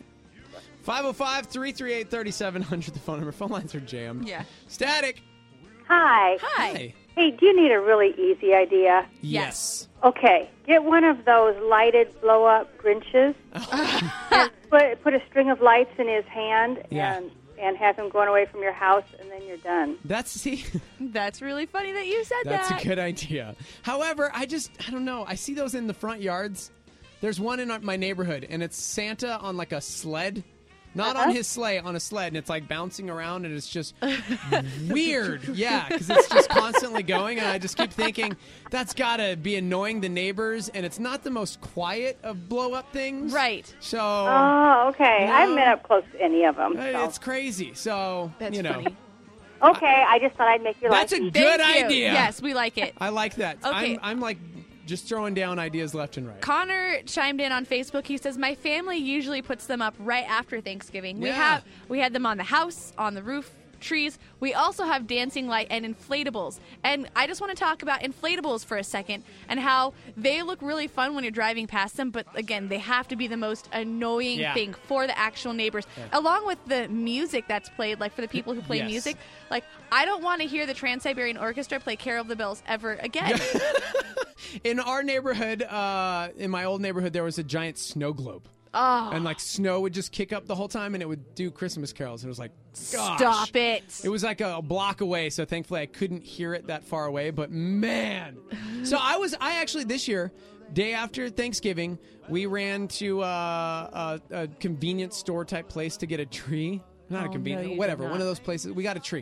505-338-3700, the phone number. Phone lines are jammed. Yeah. Static. Hi. Hi. Hey, do you need a really easy idea? Yes. Okay, get one of those lighted blow-up Grinches and put a string of lights in his hand Yeah. and have him going away from your house, and then you're done. That's really funny that you said That's that. a good idea. However, I don't know. I see those in the front yards. There's one in my neighborhood, and it's Santa on like a sled. Not on his sleigh, on a sled, and it's like bouncing around, and it's just weird. Yeah, because it's just constantly going, and I just keep thinking, that's got to be annoying the neighbors, and it's not the most quiet of blow-up things. Right. So. Oh, okay. you know, I haven't been up close to any of them. It's crazy. So, That's you know. funny. Okay, I just thought I'd make your That's life a easier. good Thank you. idea. Yes, we like it. I like that. Okay. I'm like just throwing down ideas left and right. Connor chimed in on Facebook. He says, my family usually puts them up right after Thanksgiving. Yeah. We had them on the house, on the roof, trees. We also have dancing light and inflatables. And I just want to talk about inflatables for a second and how they look really fun when you're driving past them. But again, they have to be the most annoying thing for the actual neighbors, along with the music that's played, like for the people who play Yes. music. Like, I don't want to hear the Trans-Siberian Orchestra play Carol of the Bells ever again. In our neighborhood, in my old neighborhood, there was a giant snow globe. Oh. And like snow would just kick up the whole time, and it would do Christmas carols. It was like, gosh. Stop it. It was like a block away, so thankfully I couldn't hear it that far away. But man, so I actually this year, day after Thanksgiving, we ran to a convenience store type place to get a tree. Not a convenience, no, you whatever. did One not. of those places. We got a tree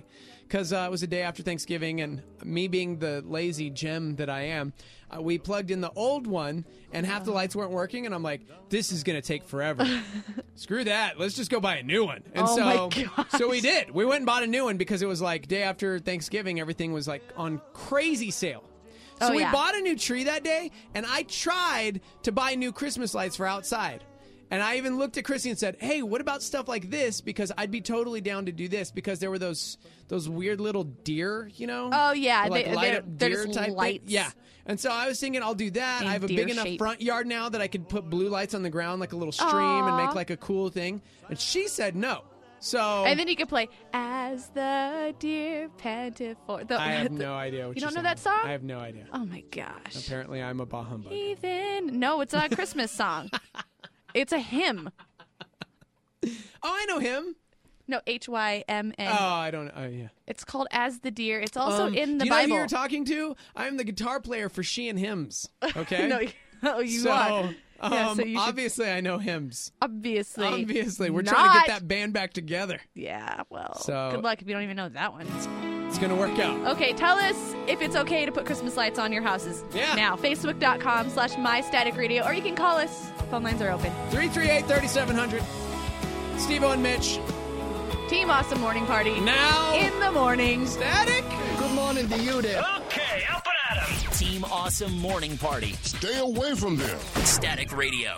because it was a day after Thanksgiving, and me being the lazy gem that I am, we plugged in the old one, and half the lights weren't working, and I'm like, this is going to take forever. Screw that. Let's just go buy a new one. And so we did. We went and bought a new one because it was like day after Thanksgiving, everything was like on crazy sale. So we bought a new tree that day, and I tried to buy new Christmas lights for outside. And I even looked at Chrissy and said, hey, what about stuff like this? Because I'd be totally down to do this, because there were those weird little deer, you know? Oh, yeah. Like They're deer just type lights. Thing. Yeah. And so I was thinking I'll do that. In I have a deer big enough shape. front yard now that I could put blue lights on the ground like a little stream and make like a cool thing. And she said no. So And then you could play As the Deer Panted For. I have no idea what You you're don't know saying. that song? I have no idea. Oh, my gosh. Apparently I'm a bah humbug. Even. No, it's not a Christmas song. It's a hymn. Oh, I know him. No, Hymn. Oh, I don't know. Oh, yeah. It's called As the Deer. It's also in the do you know Bible. who you're talking to? I'm the guitar player for She and Hymns. Okay? No, you so, are. Yeah, so you should- obviously I know hymns. Obviously. We're not. trying to get that band back together. Yeah, well, So- good luck if you don't even know that one. It's going to work out. Okay, tell us if it's okay to put Christmas lights on your houses. Yeah. Now, Facebook.com/MyStaticRadio, or you can call us. Phone lines are open. 338-3700. Steve-O and Mitch. Team Awesome Morning Party. Now. In the morning. Static. Good morning to you there. Okay, up and at 'em. Team Awesome Morning Party. Stay away from them. Static Radio.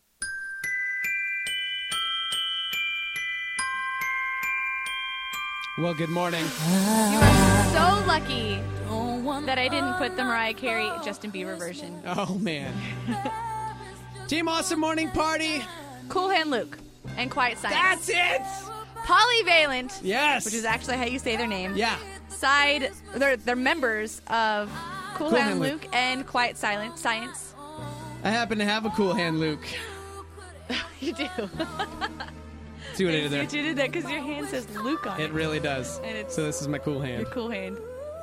Well, good morning. You are so lucky that I didn't put the Mariah Carey Justin Bieber version. Oh, man. Team Awesome Morning Party. Cool Hand Luke and Quiet Science. That's it. Polyvalent. Yes. Which is actually how you say their name. Yeah. They're members of Cool Hand Luke and Quiet Science. I happen to have a Cool Hand Luke. You do. See what I did there? You did that because your hand says Luke on it. It really does. And it's So this is my cool hand. your cool hand.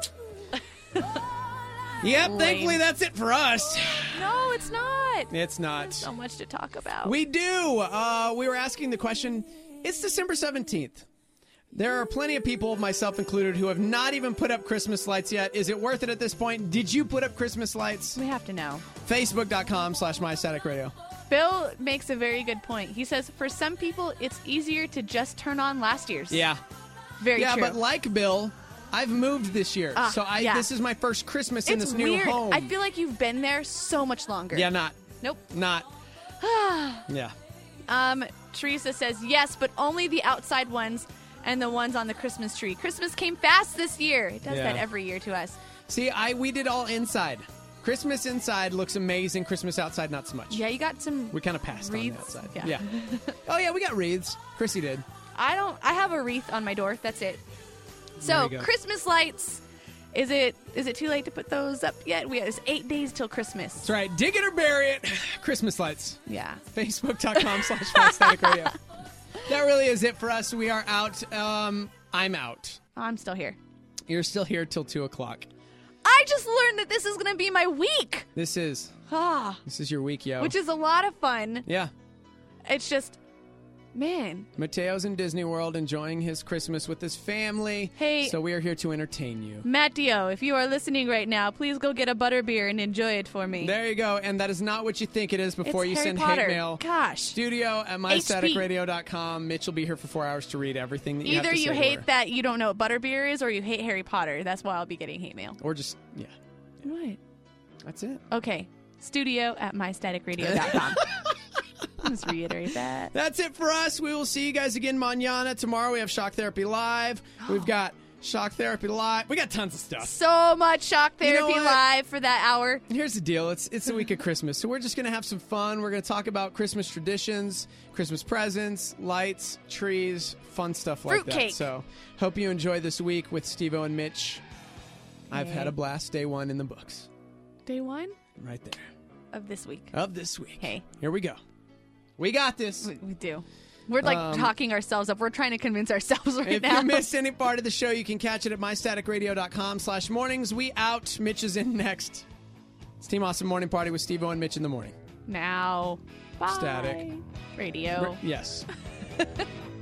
Yep, Lame. thankfully that's it for us. No, it's not. It's not. So much to talk about. We do. We were asking the question, it's December 17th. There are plenty of people, myself included, who have not even put up Christmas lights yet. Is it worth it at this point? Did you put up Christmas lights? We have to know. Facebook.com/MyStaticRadio. Phil makes a very good point. He says, for some people, it's easier to just turn on last year's. Yeah. Very yeah, true. but like Bill, I've moved this year. So this is my first Christmas in It's this new weird. home. I feel like you've been there so much longer. Yeah, not. Nope. Not. Yeah. Teresa says, yes, but only the outside ones and the ones on the Christmas tree. Christmas came fast this year. It does that every year to us. See, we did all inside. Christmas inside looks amazing. Christmas outside, not so much. Yeah, you got some. We kind of passed wreaths. on the outside. Yeah. Oh yeah, we got wreaths. Chrissy did. I have a wreath on my door. That's it. There So you go. Christmas lights. Is it too late to put those up yet? It's 8 days till Christmas. That's right. Dig it or bury it. Christmas lights. Yeah. Facebook.com/MyStaticRadio. That really is it for us. We are out. I'm out. I'm still here. You're still here till 2 o'clock. I just learned that this is going to be my week. This is your week, yo. Which is a lot of fun. Yeah. It's just, man. Mateo's in Disney World enjoying his Christmas with his family. Hey. So we are here to entertain you. Matt Dio, if you are listening right now, please go get a butterbeer and enjoy it for me. There you go. And that is not what you think it is before It's you Harry send Potter. hate mail. Gosh. Studio at mystaticradio.com. Mitch will be here for 4 hours to read everything that you have Either to you say to hate her. that you don't know what butterbeer is, or you hate Harry Potter. That's why I'll be getting hate mail. Or just, yeah. What? That's it. Okay. Studio at mystaticradio.com. Let's reiterate that. That's it for us. We will see you guys again mañana. Tomorrow we have Shock Therapy Live. We've got Shock Therapy Live. We got tons of stuff. So much Shock You know Therapy what? Live for that hour. Here's the deal. It's the week of Christmas, so we're just going to have some fun. We're going to talk about Christmas traditions, Christmas presents, lights, trees, fun stuff like Fruitcake. that. So hope you enjoy this week with Steve-O and Mitch. I've Yay. had a blast. Day one in the books. Day one Right there. of this week. Of this week. Hey. Here we go. We got this. We do. We're like talking ourselves up. We're trying to convince ourselves right If now. you missed any part of the show, you can catch it at mystaticradio.com/mornings. We out. Mitch is in next. It's Team Awesome Morning Party with Steve-O and Mitch in the morning. Now. Bye. Static. Radio. Yes.